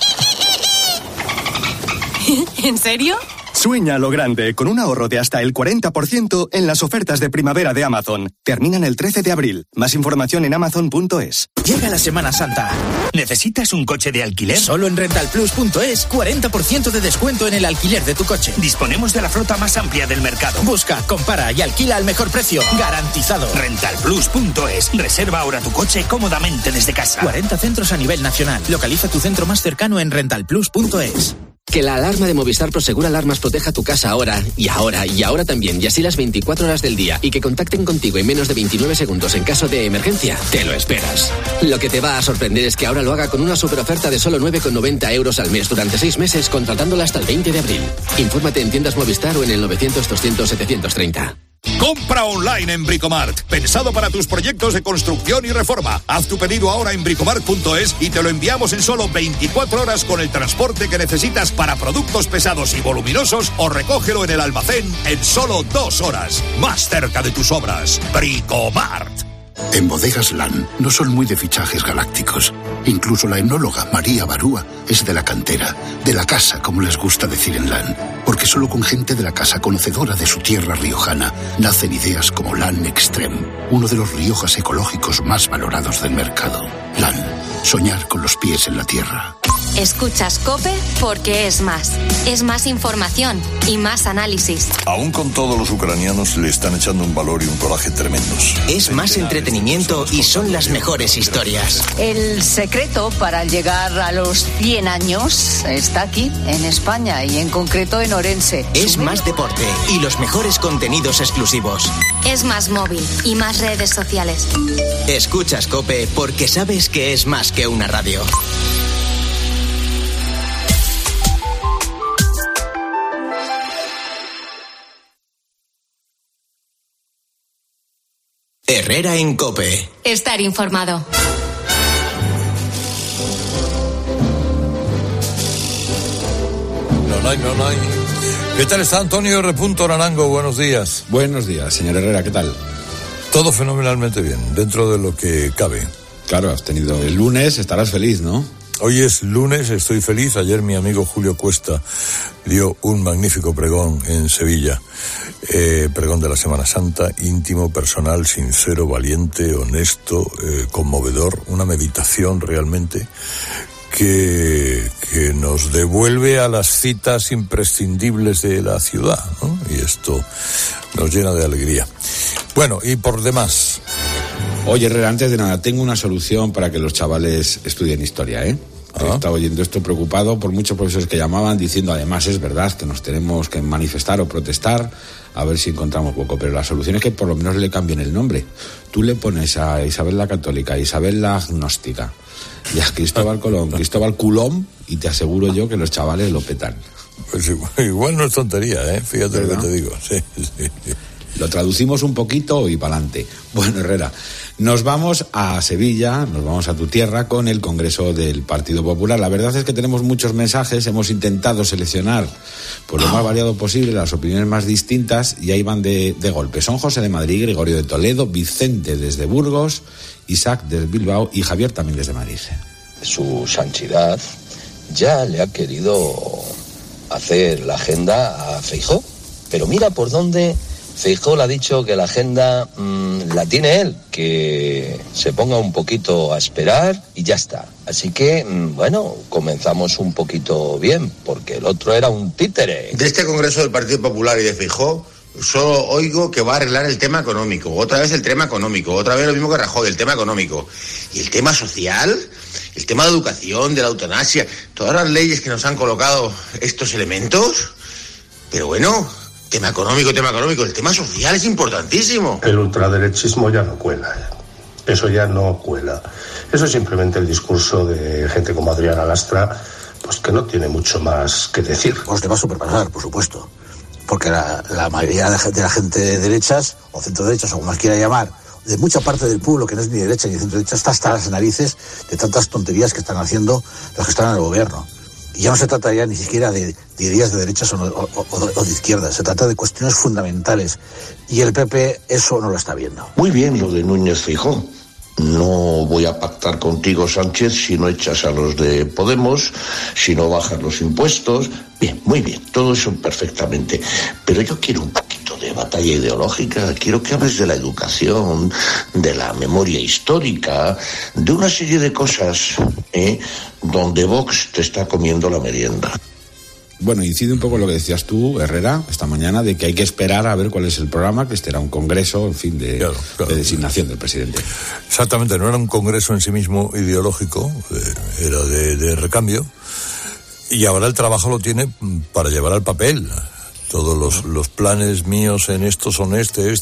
¿En serio? Sueña lo grande con un ahorro de hasta el 40% en las ofertas de primavera de Amazon. Terminan el 13 de abril. Más información en amazon.es. Llega la Semana Santa. ¿Necesitas un coche de alquiler? Solo en rentalplus.es, 40% de descuento en el alquiler de tu coche. Disponemos de la flota más amplia del mercado. Busca, compara y alquila al mejor precio. Garantizado. Rentalplus.es. Reserva ahora tu coche cómodamente desde casa. 40 centros a nivel nacional. Localiza tu centro más cercano en rentalplus.es. Que la alarma de Movistar Prosegur Alarmas proteja tu casa ahora y ahora y ahora también, y así las 24 horas del día, y que contacten contigo en menos de 29 segundos en caso de emergencia. Te lo esperas. Lo que te va a sorprender es que ahora lo haga con una superoferta de solo 9,90 € al mes durante 6 meses, contratándola hasta el 20 de abril. Infórmate en tiendas Movistar o en el 900-200-730. Compra online en Bricomart, pensado para tus proyectos de construcción y reforma. Haz tu pedido ahora en bricomart.es y te lo enviamos en solo 24 horas con el transporte que necesitas para productos pesados y voluminosos, o recógelo en el almacén en solo 2 horas. Más cerca de tus obras. Bricomart. En Bodegas LAN no son muy de fichajes galácticos. Incluso la enóloga María Barúa es de la cantera, de la casa, como les gusta decir en LAN. Porque solo con gente de la casa conocedora de su tierra riojana nacen ideas como LAN Extreme, uno de los Riojas ecológicos más valorados del mercado. LAN, soñar con los pies en la tierra. Escuchas COPE porque es más. Es más información y más análisis. Aún con todo, los ucranianos le están echando un valor y un coraje tremendos. Es más entretenimiento y son las mejores historias. El secreto para llegar a los 100 años está aquí, en España, y en concreto en Orense. Es más deporte y los mejores contenidos exclusivos. Es más móvil y más redes sociales. Escuchas COPE porque sabes que es más que una radio. Herrera en COPE. Estar informado. No hay. ¿Qué tal está Antonio R. Narango? Buenos días. Buenos días, señor Herrera, ¿qué tal? Todo fenomenalmente bien, dentro de lo que cabe. Claro, has tenido el lunes, estarás feliz, ¿no? Hoy es lunes, estoy feliz. Ayer mi amigo Julio Cuesta dio un magnífico pregón en Sevilla. Pregón de la Semana Santa, íntimo, personal, sincero, valiente, honesto, conmovedor. Una meditación realmente que nos devuelve a las citas imprescindibles de la ciudad, ¿no? Y esto nos llena de alegría. Bueno, y por demás. Oye, Herrera, antes de nada, tengo una solución para que los chavales estudien historia, ¿eh? He estado oyendo esto preocupado por muchos profesores que llamaban diciendo, además es verdad que nos tenemos que manifestar o protestar a ver si encontramos poco, pero la solución es que por lo menos le cambien el nombre. Tú le pones a Isabel la Católica, Isabel la Agnóstica y a Cristóbal Colón, Cristóbal Culón, y te aseguro yo que los chavales lo petan. Pues igual no es tontería, fíjate, ¿verdad? Lo que te digo. Sí. Lo traducimos un poquito y para adelante. Bueno, Herrera, nos vamos a Sevilla, nos vamos a tu tierra con el Congreso del Partido Popular. La verdad es que tenemos muchos mensajes, hemos intentado seleccionar por lo más variado posible las opiniones más distintas y ahí van de golpe. Son José de Madrid, Gregorio de Toledo, Vicente desde Burgos, Isaac desde Bilbao y Javier también desde Madrid. Su santidad ya le ha querido hacer la agenda a Feijóo, pero mira por dónde Feijóo le ha dicho que la agenda la tiene él, que se ponga un poquito a esperar y ya está. Así que, bueno, comenzamos un poquito bien, porque el otro era un títere. De este Congreso del Partido Popular y de Feijóo, solo oigo que va a arreglar el tema económico, otra vez el tema económico, otra vez lo mismo que Rajoy, el tema económico. ¿Y el tema social? ¿El tema de educación, de la eutanasia? Todas las leyes que nos han colocado estos elementos. Pero bueno, tema económico, el tema social es importantísimo. El ultraderechismo ya no cuela, eso ya no cuela. Eso es simplemente el discurso de gente como Adriana Lastra, pues que no tiene mucho más que decir. Pues le va a superpasar, por supuesto, porque la mayoría de la gente de derechas, o centroderechas, o como más quiera llamar, de mucha parte del pueblo que no es ni derecha ni centroderecha, está hasta las narices de tantas tonterías que están haciendo los que están en el gobierno. Y ya no se trata ya ni siquiera de ideas de derechas o de izquierdas, se trata de cuestiones fundamentales. Y el PP eso no lo está viendo. Muy bien lo de Núñez Feijóo. No voy a pactar contigo, Sánchez, si no echas a los de Podemos, si no bajas los impuestos. Bien, muy bien, todo eso perfectamente. Pero yo quiero un poquito de batalla ideológica, quiero que hables de la educación, de la memoria histórica, de una serie de cosas, donde Vox te está comiendo la merienda. Bueno, incide un poco lo que decías tú, Herrera, esta mañana, de que hay que esperar a ver cuál es el programa, que este era un congreso, en fin, de designación del presidente. Exactamente, no era un congreso en sí mismo ideológico, era de recambio, y ahora el trabajo lo tiene para llevar al papel. Todos los planes míos en esto son este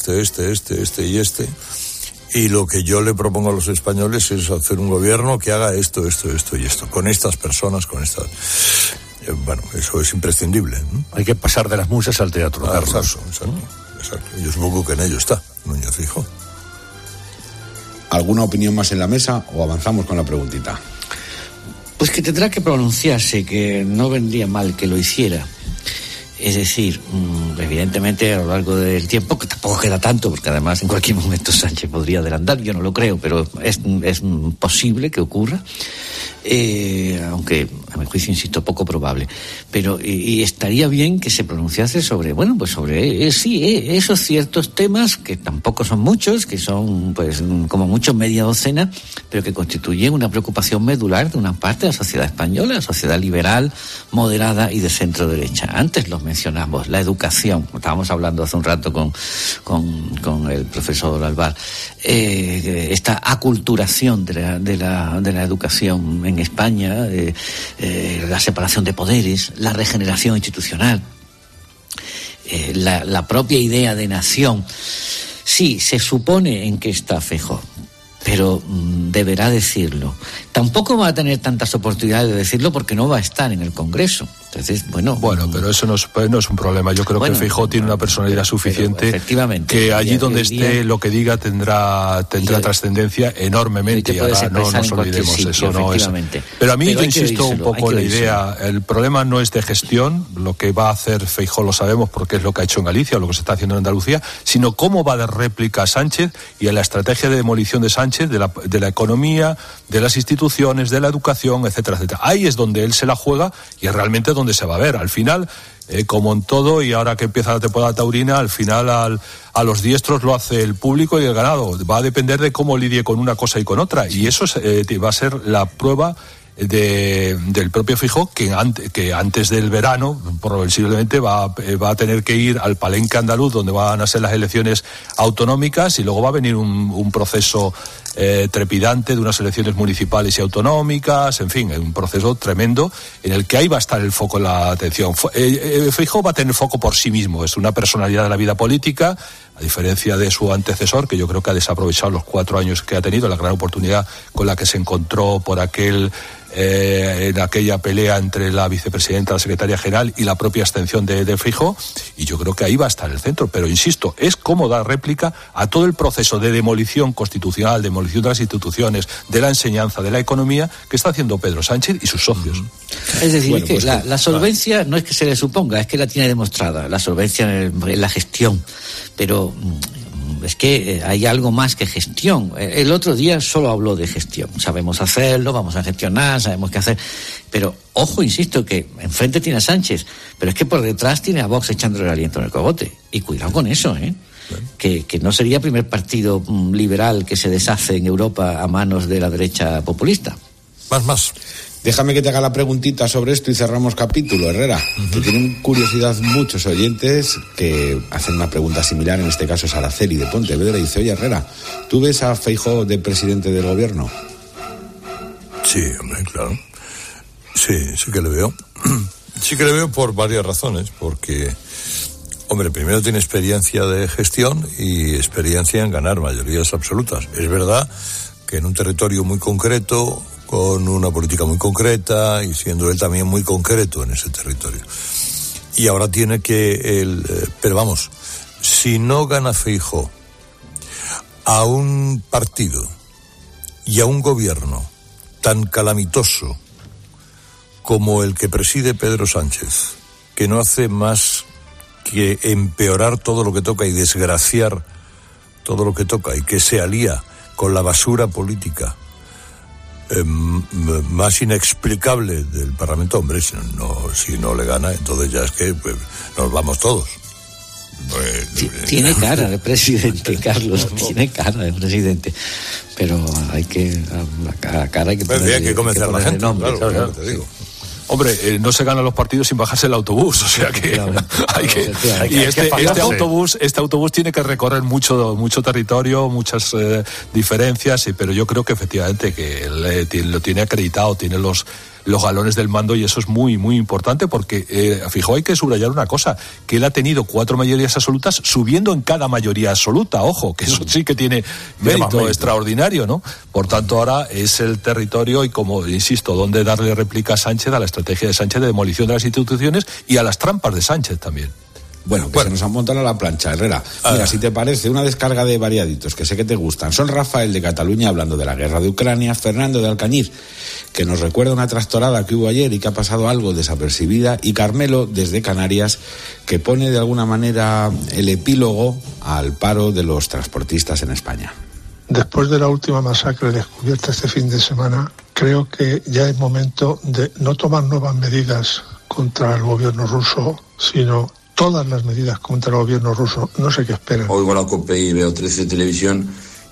y este. Y lo que yo le propongo a los españoles es hacer un gobierno que haga esto y esto, con estas personas, con estas... Bueno, eso es imprescindible, ¿no? Hay que pasar de las musas al teatro, Carlos. Exacto. Yo supongo que en ello está Núñez Feijóo. ¿Alguna opinión más en la mesa o avanzamos con la preguntita? Pues que tendrá que pronunciarse, que no vendría mal que lo hiciera. Es decir, evidentemente a lo largo del tiempo, que tampoco queda tanto, porque además en cualquier momento Sánchez podría adelantar, yo no lo creo, pero es posible que ocurra, aunque a mi juicio, insisto, poco probable. Pero y estaría bien que se pronunciase sobre, esos ciertos temas, que tampoco son muchos, que son pues como mucho media docena, pero que constituyen una preocupación medular de una parte de la sociedad española, la sociedad liberal, moderada y de centro derecha. Antes los mencionamos, la educación, estábamos hablando hace un rato con el profesor Alvar, esta aculturación de la educación en España, la separación de poderes, la regeneración institucional, la propia idea de nación. Sí, se supone en que está Feijóo, pero deberá decirlo. Tampoco va a tener tantas oportunidades de decirlo porque no va a estar en el Congreso. Entonces, bueno, pero eso no es un problema. Yo creo que Feijóo tiene una personalidad suficiente, que allí donde esté lo que diga tendrá trascendencia enormemente, y ahora no nos olvidemos eso. No es. Pero a mí yo insisto un poco en la idea, el problema no es de gestión, lo que va a hacer Feijóo lo sabemos porque es lo que ha hecho en Galicia, o lo que se está haciendo en Andalucía, sino cómo va a dar réplica a Sánchez y a la estrategia de demolición de Sánchez de la economía, de las instituciones, de la educación, etcétera, etcétera. Ahí es donde él se la juega y es realmente donde se va a ver. Al final, como en todo, y ahora que empieza la temporada taurina, al final a los diestros lo hace el público y el ganado. Va a depender de cómo lidie con una cosa y con otra, y eso va a ser la prueba del propio Feijóo, que antes del verano probablemente va a tener que ir al palenque andaluz, donde van a ser las elecciones autonómicas, y luego va a venir un proceso trepidante de unas elecciones municipales y autonómicas, en fin, un proceso tremendo en el que ahí va a estar el foco, la atención. Feijóo va a tener foco por sí mismo, es una personalidad de la vida política, a diferencia de su antecesor, que yo creo que ha desaprovechado los 4 años que ha tenido, la gran oportunidad con la que se encontró en aquella pelea entre la vicepresidenta, la secretaria general y la propia abstención de Feijóo, y yo creo que ahí va a estar el centro. Pero insisto, es cómo dar réplica a todo el proceso de demolición constitucional, demolición de las instituciones, de la enseñanza, de la economía, que está haciendo Pedro Sánchez y sus socios. Es decir, bueno, es que la solvencia no es que se le suponga, es que la tiene demostrada, la solvencia en la gestión, pero es que hay algo más que gestión. El otro día solo habló de gestión. Sabemos hacerlo, vamos a gestionar, sabemos qué hacer. Pero, ojo, insisto, que enfrente tiene a Sánchez, pero es que por detrás tiene a Vox echándole el aliento en el cogote. Y cuidado con eso, ¿eh? Que no sería el primer partido liberal que se deshace en Europa a manos de la derecha populista. Más. Déjame que te haga la preguntita sobre esto y cerramos capítulo, Herrera. Que tienen curiosidad muchos oyentes que hacen una pregunta similar, en este caso es Araceli de Pontevedra, y dice: oye, Herrera, ¿tú ves a Feijóo de presidente del gobierno? Sí, hombre, claro. Sí que le veo. Sí que le veo por varias razones, porque, hombre, primero tiene experiencia de gestión y experiencia en ganar mayorías absolutas. Es verdad que en un territorio muy concreto, con una política muy concreta y siendo él también muy concreto en ese territorio. Y ahora tiene pero vamos, si no gana Feijóo a un partido y a un gobierno tan calamitoso como el que preside Pedro Sánchez, que no hace más que empeorar todo lo que toca y desgraciar todo lo que toca, y que se alía con la basura política más inexplicable del Parlamento, hombre, si no le gana, entonces ya es que nos vamos todos. Tiene cara de presidente, Carlos, tiene cara de presidente, pero hay que la cara hay que ponerle, hay que convencer a la gente, nombre, claro, te digo. Hombre, no se ganan los partidos sin bajarse el autobús, o sea que este autobús tiene que recorrer mucho territorio, muchas diferencias, pero yo creo que efectivamente que lo tiene acreditado, tiene los galones del mando, y eso es muy, muy importante, porque Feijóo, hay que subrayar una cosa, que él ha tenido 4 mayorías absolutas, subiendo en cada mayoría absoluta, ojo, que eso sí que tiene mérito extraordinario, ¿no? Por tanto, ahora es el territorio y, como insisto, donde darle réplica a Sánchez, a la estrategia de Sánchez de demolición de las instituciones y a las trampas de Sánchez también. Bueno, se nos han montado a la plancha, Herrera. Mira, si te parece, una descarga de variaditos que sé que te gustan. Son Rafael de Cataluña hablando de la guerra de Ucrania, Fernando de Alcañiz, que nos recuerda una tractorada que hubo ayer y que ha pasado algo desapercibida, y Carmelo desde Canarias, que pone de alguna manera el epílogo al paro de los transportistas en España. Después de la última masacre descubierta este fin de semana, creo que ya es momento de no tomar nuevas medidas contra el gobierno ruso, sino todas las medidas contra el gobierno ruso. No sé qué esperan. Oigo la COPE y veo 13 Televisión,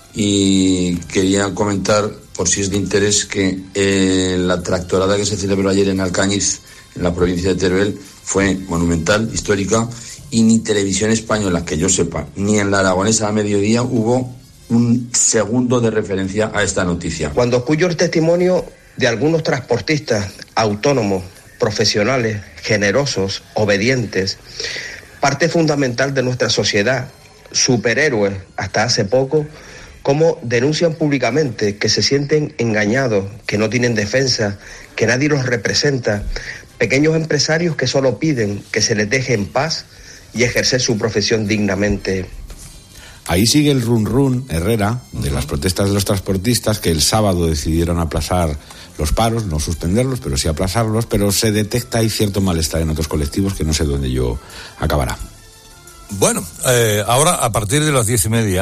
y quería comentar, por si es de interés, que la tractorada que se celebró ayer en Alcañiz, en la provincia de Teruel, fue monumental, histórica, y ni Televisión Española, que yo sepa, ni en la Aragonesa a mediodía hubo un segundo de referencia a esta noticia. Cuando escucho el testimonio de algunos transportistas autónomos, profesionales, generosos, obedientes, parte fundamental de nuestra sociedad, superhéroes hasta hace poco, cómo denuncian públicamente que se sienten engañados, que no tienen defensa, que nadie los representa, pequeños empresarios que solo piden que se les deje en paz y ejercer su profesión dignamente. Ahí sigue el run, Herrera, de las protestas de los transportistas, que el sábado decidieron aplazar los paros, no suspenderlos, pero sí aplazarlos, pero se detecta ahí cierto malestar en otros colectivos que no sé dónde acabará. Bueno, ahora a partir de las 10:30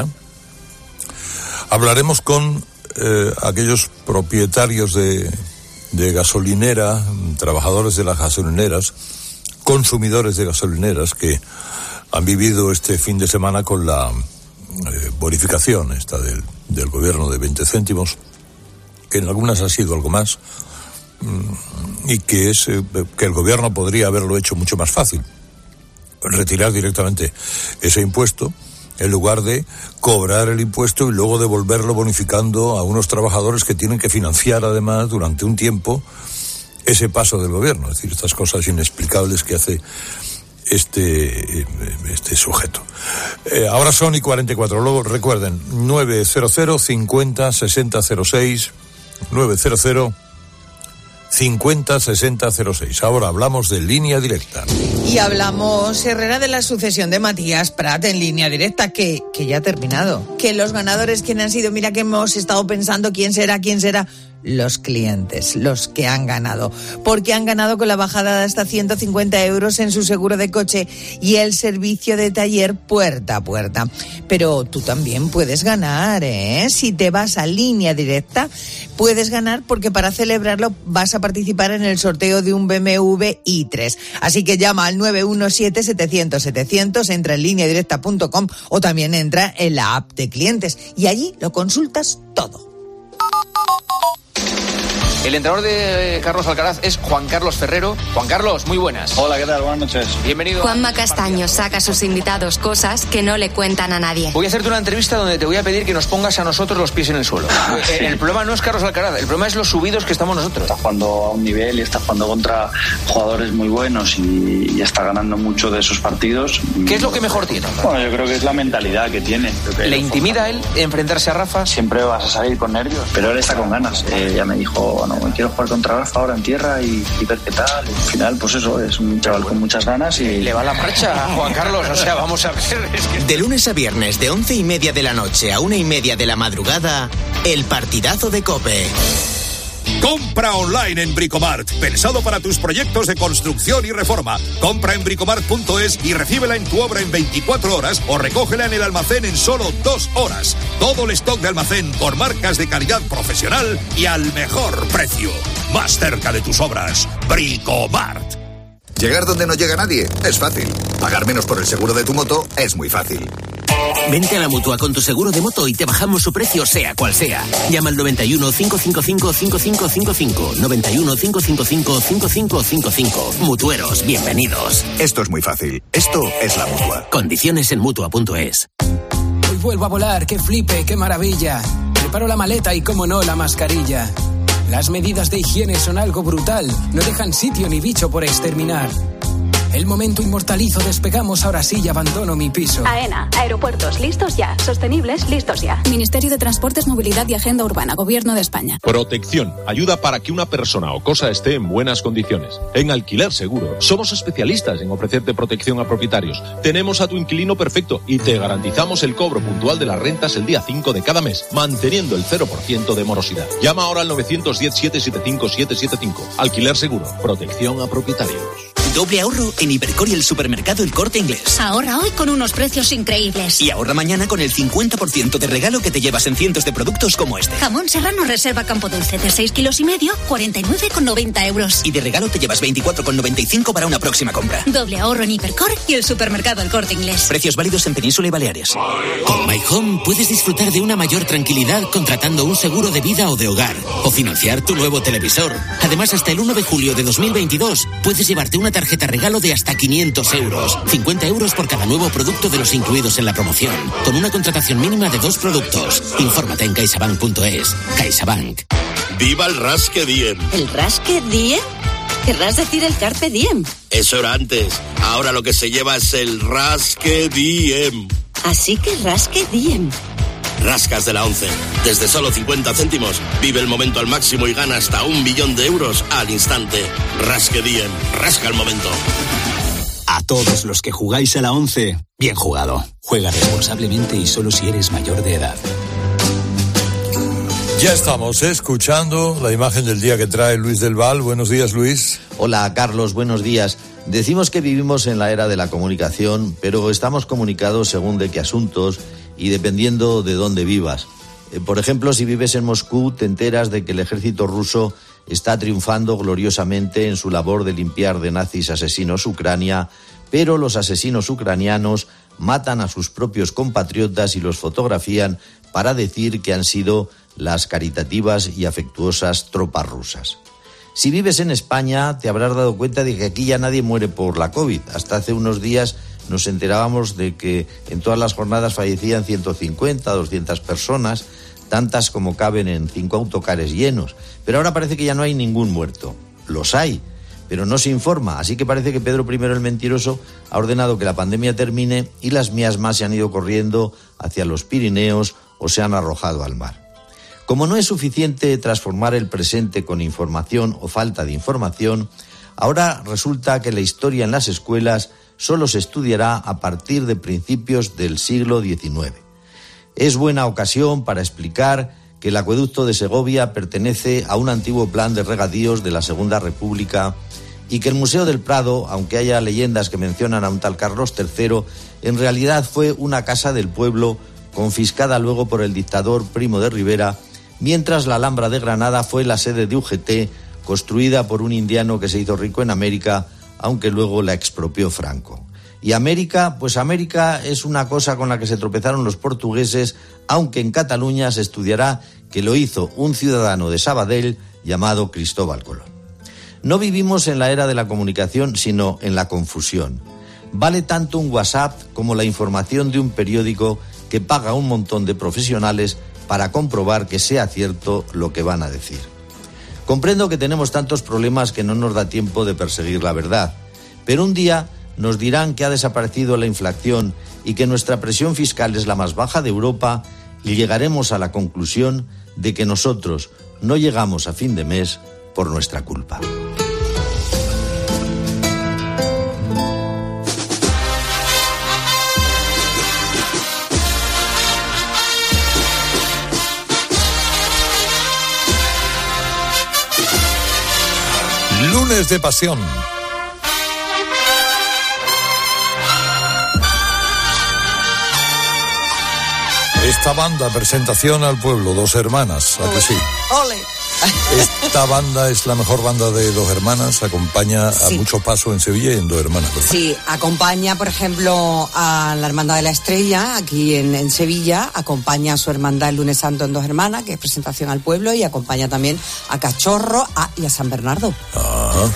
hablaremos con aquellos propietarios de gasolinera, trabajadores de las gasolineras, consumidores de gasolineras que han vivido este fin de semana con la bonificación esta del gobierno de 20 céntimos, que en algunas ha sido algo más y que es que el gobierno podría haberlo hecho mucho más fácil. Retirar directamente ese impuesto en lugar de cobrar el impuesto y luego devolverlo bonificando a unos trabajadores que tienen que financiar además durante un tiempo ese paso del gobierno. Es decir, estas cosas inexplicables que hace este sujeto. Ahora son y 44. Luego recuerden, 900 50 60 06, 900 50 60 06. Ahora hablamos de Línea Directa. Y hablamos, Herrera, de la sucesión de Matías Prat en Línea Directa, que ya ha terminado. Que los ganadores, ¿quién han sido? Mira que hemos estado pensando quién será. Los clientes, los que han ganado. Porque han ganado con la bajada de hasta 150 euros en su seguro de coche y el servicio de taller puerta a puerta. Pero tú también puedes ganar, ¿eh? Si te vas a Línea Directa, puedes ganar, porque para celebrarlo vas a participar en el sorteo de un BMW i3. Así que llama al 917-700-700, entra en lineadirecta.com o también entra en la app de clientes y allí lo consultas todo. El entrenador de Carlos Alcaraz es Juan Carlos Ferrero. Juan Carlos, muy buenas. Hola, ¿qué tal? Buenas noches. Bienvenido. Juanma Castaño saca a sus invitados cosas que no le cuentan a nadie. Voy a hacerte una entrevista donde te voy a pedir que nos pongas a nosotros los pies en el suelo. Sí. El problema no es Carlos Alcaraz, el problema es los subidos que estamos nosotros. Está jugando a un nivel y está jugando contra jugadores muy buenos y está ganando mucho de esos partidos. ¿Qué es lo que mejor tiene? Bueno, yo creo que es la mentalidad que tiene. ¿Le intimida a él enfrentarse a Rafa? Siempre vas a salir con nervios, pero él está con ganas. Ya me dijo, bueno, quiero jugar contra Rafa ahora en tierra y ver qué tal. Y al final, pues eso, es un chaval con muchas ganas y... Le va la marcha a Juan Carlos, o sea, vamos a ver... De lunes a viernes, de 11:30 de la noche a 1:30 de la madrugada, el partidazo de COPE. Compra online en Bricomart, pensado para tus proyectos de construcción y reforma. Compra en bricomart.es y recíbela en tu obra en 24 horas o recógela en el almacén en solo 2 horas. Todo el stock de almacén por marcas de calidad profesional y al mejor precio. Más cerca de tus obras, Bricomart. Llegar donde no llega nadie es fácil. Pagar menos por el seguro de tu moto es muy fácil. Vente a la Mutua con tu seguro de moto y te bajamos su precio sea cual sea. Llama al 91 555 5555. 91 555 5555. Mutueros, bienvenidos. Esto es muy fácil. Esto es la Mutua. Condiciones en Mutua.es. Hoy vuelvo a volar, qué flipe, qué maravilla. Preparo la maleta y, como no, la mascarilla. Las medidas de higiene son algo brutal. No dejan sitio ni bicho por exterminar. El momento inmortalizo, despegamos, ahora sí y abandono mi piso. AENA, aeropuertos listos ya, sostenibles listos ya. Ministerio de Transportes, Movilidad y Agenda Urbana, Gobierno de España. Protección, ayuda para que una persona o cosa esté en buenas condiciones. En Alquiler Seguro, somos especialistas en ofrecerte protección a propietarios. Tenemos a tu inquilino perfecto y te garantizamos el cobro puntual de las rentas el día 5 de cada mes, manteniendo el 0% de morosidad. Llama ahora al 910-775-775. Alquiler Seguro, protección a propietarios. Doble ahorro en Hipercor y el supermercado El Corte Inglés. Ahorra hoy con unos precios increíbles. Y ahorra mañana con el 50% de regalo que te llevas en cientos de productos como este. Jamón serrano reserva Campo Dulce de 6,5 kilos, 49,90 euros. Y de regalo te llevas 24,95 para una próxima compra. Doble ahorro en Hipercor y el supermercado El Corte Inglés. Precios válidos en Península y Baleares. Con My Home puedes disfrutar de una mayor tranquilidad contratando un seguro de vida o de hogar. O financiar tu nuevo televisor. Además, hasta el 1 de julio de 2022 puedes llevarte una tarjeta regalo de hasta 500 euros. 50 euros por cada nuevo producto de los incluidos en la promoción. Con una contratación mínima de 2 productos. Infórmate en caixabank.es. CaixaBank. ¡Viva el Rasque Diem! ¿El Rasque Diem? Querrás decir el Carpe Diem. Eso era antes. Ahora lo que se lleva es el Rasque Diem. Así que Rasque Diem. Rascas de la 11. Desde solo 50 céntimos, vive el momento al máximo y gana hasta 1 millón de euros al instante. Rasque Diem. Rasca el momento. A todos los que jugáis a la 11, bien jugado. Juega responsablemente y solo si eres mayor de edad. Ya estamos escuchando la imagen del día que trae Luis del Val. Buenos días, Luis. Hola, Carlos. Buenos días. Decimos que vivimos en la era de la comunicación, pero estamos comunicados según de qué asuntos y dependiendo de dónde vivas. Por ejemplo, si vives en Moscú, te enteras de que el ejército ruso está triunfando gloriosamente en su labor de limpiar de nazis asesinos Ucrania, pero los asesinos ucranianos matan a sus propios compatriotas y los fotografían para decir que han sido las caritativas y afectuosas tropas rusas. Si vives en España, te habrás dado cuenta de que aquí ya nadie muere por la COVID. Hasta hace unos días nos enterábamos de que en todas las jornadas fallecían 150, 200 personas, tantas como caben en 5 autocares llenos. Pero ahora parece que ya no hay ningún muerto. Los hay, pero no se informa. Así que parece que Pedro I el Mentiroso ha ordenado que la pandemia termine y las miasmas se han ido corriendo hacia los Pirineos o se han arrojado al mar. Como no es suficiente transformar el presente con información o falta de información, ahora resulta que la historia en las escuelas solo se estudiará a partir de principios del siglo XIX. Es buena ocasión para explicar que el acueducto de Segovia pertenece a un antiguo plan de regadíos de la Segunda República y que el Museo del Prado, aunque haya leyendas que mencionan a un tal Carlos III, en realidad fue una casa del pueblo confiscada luego por el dictador Primo de Rivera, mientras la Alhambra de Granada fue la sede de UGT, construida por un indiano que se hizo rico en América, aunque luego la expropió Franco. Y América, pues América es una cosa con la que se tropezaron los portugueses, aunque en Cataluña se estudiará que lo hizo un ciudadano de Sabadell llamado Cristóbal Colón. No vivimos en la era de la comunicación, sino en la confusión. Vale tanto un WhatsApp como la información de un periódico que paga un montón de profesionales para comprobar que sea cierto lo que van a decir. Comprendo que tenemos tantos problemas que no nos da tiempo de perseguir la verdad, pero un día nos dirán que ha desaparecido la inflación y que nuestra presión fiscal es la más baja de Europa y llegaremos a la conclusión de que nosotros no llegamos a fin de mes por nuestra culpa. Lunes de pasión. Esta banda, presentación al pueblo, Dos Hermanas, ¿a que sí? ¡Ole! Esta banda es la mejor banda de Dos Hermanas, acompaña a mucho paso en Sevilla y en Dos Hermanas, ¿verdad? Sí, acompaña, por ejemplo, a la Hermandad de la Estrella, aquí en Sevilla, acompaña a su hermandad el Lunes Santo en Dos Hermanas, que es presentación al pueblo, y acompaña también a Cachorro y a San Bernardo. Ajá.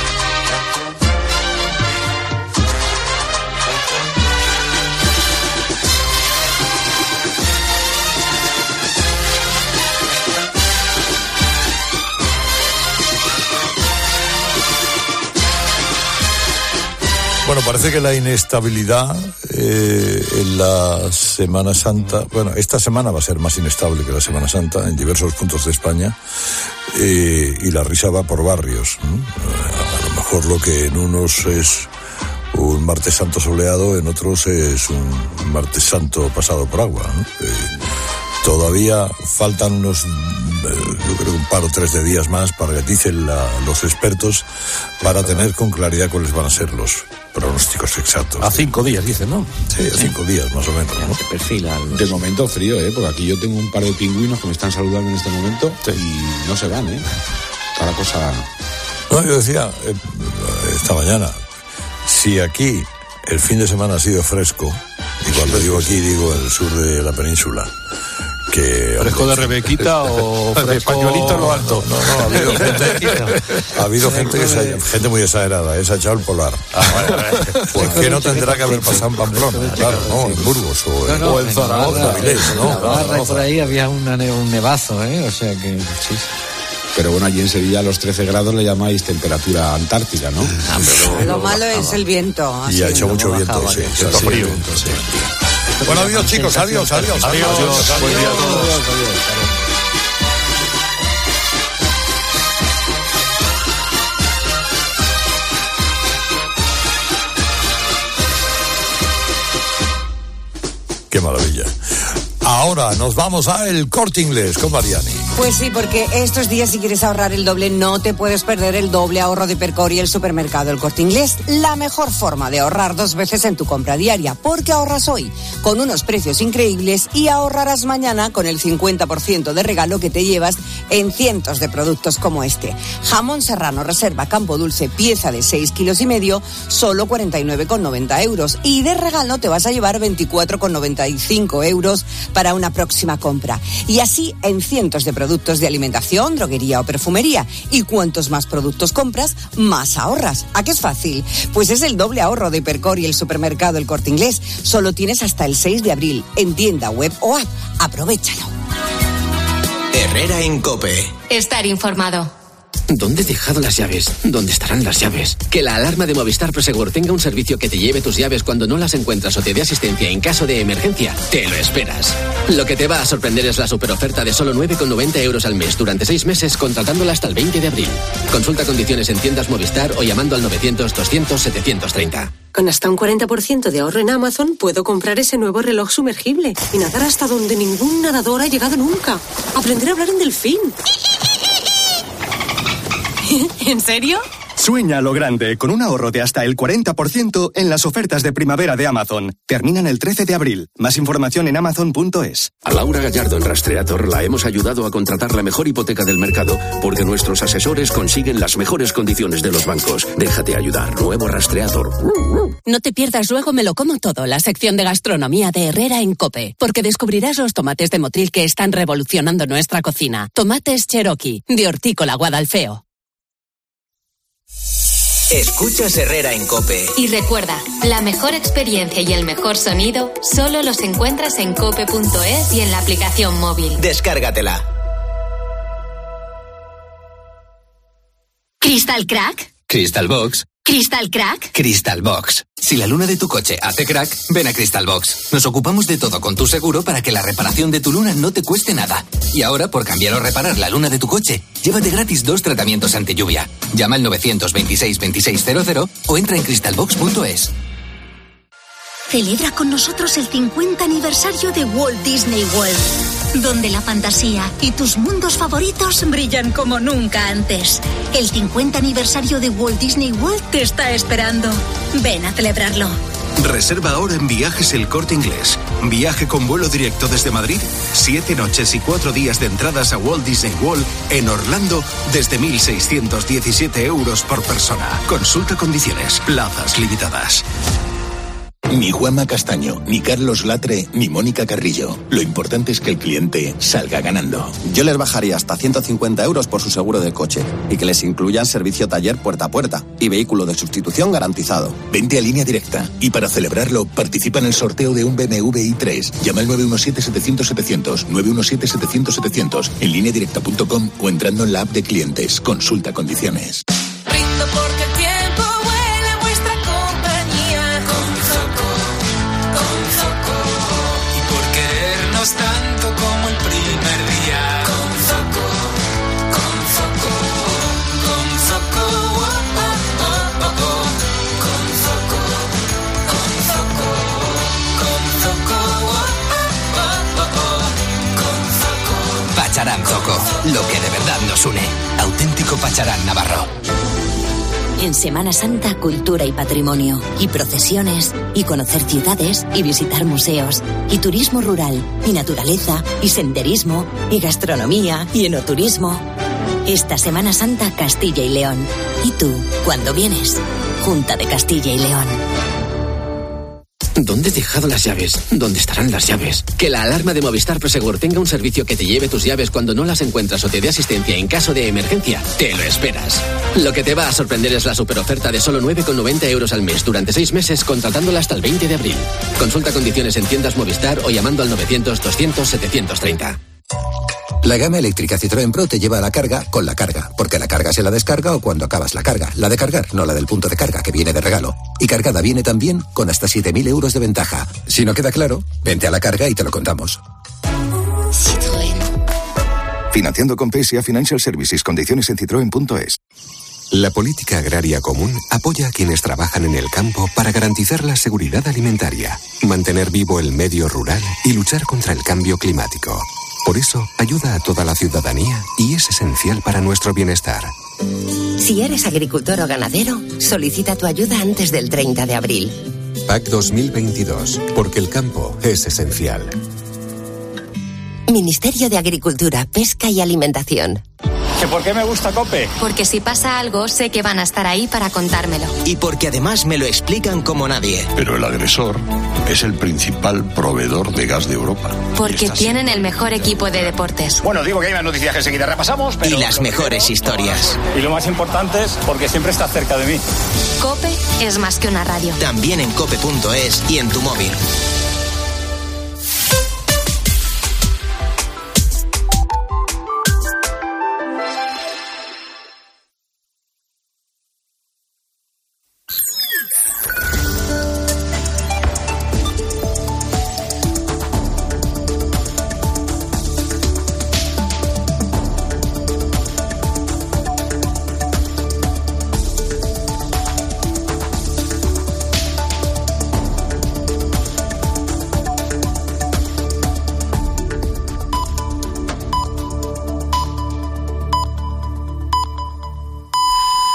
Bueno, parece que la inestabilidad en la Semana Santa, bueno, esta semana va a ser más inestable que la Semana Santa en diversos puntos de España, y la risa va por barrios. A lo mejor lo que en unos es un martes santo soleado, en otros es un martes santo pasado por agua, ¿no? Todavía faltan unos, yo creo, un par o tres de días más para que dicen los expertos, para tener con claridad cuáles van a ser los pronósticos exactos. A 5 días, dicen, ¿no? Sí, a 5 días más o menos, ¿no? Se perfilan. De momento frío, porque aquí yo tengo un par de pingüinos que me están saludando en este momento y no se van, Toda la cosa... No, yo decía esta mañana, si aquí el fin de semana ha sido fresco, y cuando digo aquí digo en el sur de la península, que ¿fresco de Rebequita o fresco pañuelito en lo alto? No, ha habido gente muy exagerada, se ha echado el polar. Pues que no tendrá que haber pasado en Pamplona, claro, ¿no? En Burgos o en Zaragoza, ¿no? Por ahí había un nevazo, o sea que sí. Pero bueno, allí en Sevilla a los 13 grados le llamáis temperatura antártica, ¿no? Lo malo es el viento. Y ha hecho mucho viento, sí. Siento frío. Bueno, adiós, chicos, adiós. Buen día a todos. Qué maravilla. Ahora nos vamos a El Corte Inglés con Mariani. Pues sí, porque estos días, si quieres ahorrar el doble, no te puedes perder el doble ahorro de Hipercor y el supermercado El Corte Inglés. La mejor forma de ahorrar 2 veces en tu compra diaria, porque ahorras hoy con unos precios increíbles y ahorrarás mañana con el 50% de regalo que te llevas en cientos de productos como este. Jamón serrano reserva Campo Dulce, pieza de 6,5 kilos, solo 49,90 euros. Y de regalo te vas a llevar 24,95 euros para una próxima compra. Y así en cientos de productos productos de alimentación, droguería o perfumería. Y cuantos más productos compras, más ahorras. ¿A qué es fácil? Pues es el doble ahorro de Hipercor y el supermercado El Corte Inglés. Solo tienes hasta el 6 de abril en tienda, web o app. Aprovéchalo. Herrera en COPE. Estar informado. ¿Dónde he dejado las llaves? ¿Dónde estarán las llaves? Que la alarma de Movistar Prosegur tenga un servicio que te lleve tus llaves cuando no las encuentras o te dé asistencia en caso de emergencia, te lo esperas. Lo que te va a sorprender es la superoferta de solo 9,90 euros al mes durante 6 meses, contratándola hasta el 20 de abril. Consulta condiciones en tiendas Movistar o llamando al 900-200-730. Con hasta un 40% de ahorro en Amazon, puedo comprar ese nuevo reloj sumergible y nadar hasta donde ningún nadador ha llegado nunca. Aprender a hablar en delfín. ¿En serio? Sueña lo grande con un ahorro de hasta el 40% en las ofertas de primavera de Amazon. Terminan el 13 de abril. Más información en amazon.es. A Laura Gallardo en Rastreator la hemos ayudado a contratar la mejor hipoteca del mercado porque nuestros asesores consiguen las mejores condiciones de los bancos. Déjate ayudar. Nuevo Rastreator. No te pierdas Luego me lo como todo, la sección de gastronomía de Herrera en COPE, porque descubrirás los tomates de Motril que están revolucionando nuestra cocina. Tomates Cherokee, de Hortícola Guadalfeo. Escuchas Herrera en COPE. Y recuerda, la mejor experiencia y el mejor sonido solo los encuentras en cope.es y en la aplicación móvil. Descárgatela. ¿Crystal Crack? Crystal Box. ¿Crystal Crack? Crystal Box. Si la luna de tu coche hace crack, ven a Crystal Box. Nos ocupamos de todo con tu seguro para que la reparación de tu luna no te cueste nada. Y ahora, por cambiar o reparar la luna de tu coche, llévate gratis 2 tratamientos ante lluvia. Llama al 926-2600 o entra en crystalbox.es. Celebra con nosotros el 50 aniversario de Walt Disney World, donde la fantasía y tus mundos favoritos brillan como nunca antes. El 50 aniversario de Walt Disney World te está esperando. Ven a celebrarlo. Reserva ahora en Viajes El Corte Inglés. Viaje con vuelo directo desde Madrid, 7 noches y 4 días de entradas a Walt Disney World en Orlando desde 1.617 euros por persona. Consulta condiciones, plazas limitadas. Ni Juanma Castaño, ni Carlos Latre, ni Mónica Carrillo. Lo importante es que el cliente salga ganando. Yo les bajaría hasta 150 euros por su seguro del coche y que les incluyan servicio taller puerta a puerta y vehículo de sustitución garantizado. Vente a Línea Directa y para celebrarlo participa en el sorteo de un BMW i3. Llama al 917-700-700, 917-700-700 en lineadirecta.com o entrando en la app de clientes. Consulta condiciones. Brindo porque el tiempo vuela en vuestra compañía. Con Zoco. Y por querernos tanto como el primer día. Con Zoco. Con Zoco. Con Zoco. Con Zoco. Con Zoco. Con Zoco. Con Zoco. Pacharán Zoco, lo que de verdad nos une. Auténtico Pacharán Navarro. En Semana Santa, cultura y patrimonio, y procesiones, y conocer ciudades, y visitar museos, y turismo rural, y naturaleza, y senderismo, y gastronomía, y enoturismo. Esta Semana Santa, Castilla y León. ¿Y tú, cuándo vienes? Junta de Castilla y León. ¿Dónde he dejado las llaves? ¿Dónde estarán las llaves? Que la alarma de Movistar Prosegur tenga un servicio que te lleve tus llaves cuando no las encuentras o te dé asistencia en caso de emergencia, te lo esperas. Lo que te va a sorprender es la superoferta de solo 9,90 euros al mes durante 6 meses, contratándola hasta el 20 de abril. Consulta condiciones en tiendas Movistar o llamando al 900-200-730. La gama eléctrica Citroën Pro te lleva a la carga con la carga, porque la carga se la descarga o cuando acabas la carga. La de cargar, no la del punto de carga, que viene de regalo. Y cargada viene también con hasta 7.000 euros de ventaja. Si no queda claro, vente a la carga y te lo contamos. Citroën. Financiando con PSA Financial Services. Condiciones en citroen.es. La política agraria común apoya a quienes trabajan en el campo para garantizar la seguridad alimentaria, mantener vivo el medio rural y luchar contra el cambio climático. Por eso, ayuda a toda la ciudadanía y es esencial para nuestro bienestar. Si eres agricultor o ganadero, solicita tu ayuda antes del 30 de abril. PAC 2022, porque el campo es esencial. Ministerio de Agricultura, Pesca y Alimentación. ¿Que por qué me gusta COPE? Porque si pasa algo, sé que van a estar ahí para contármelo. Y porque además me lo explican como nadie. Pero el agresor es el principal proveedor de gas de Europa. Porque tienen el mejor equipo de deportes. Bueno, digo que hay más noticias que enseguida repasamos, pero... Y las mejores historias. Y lo más importante es porque siempre está cerca de mí. COPE es más que una radio. También en cope.es y en tu móvil.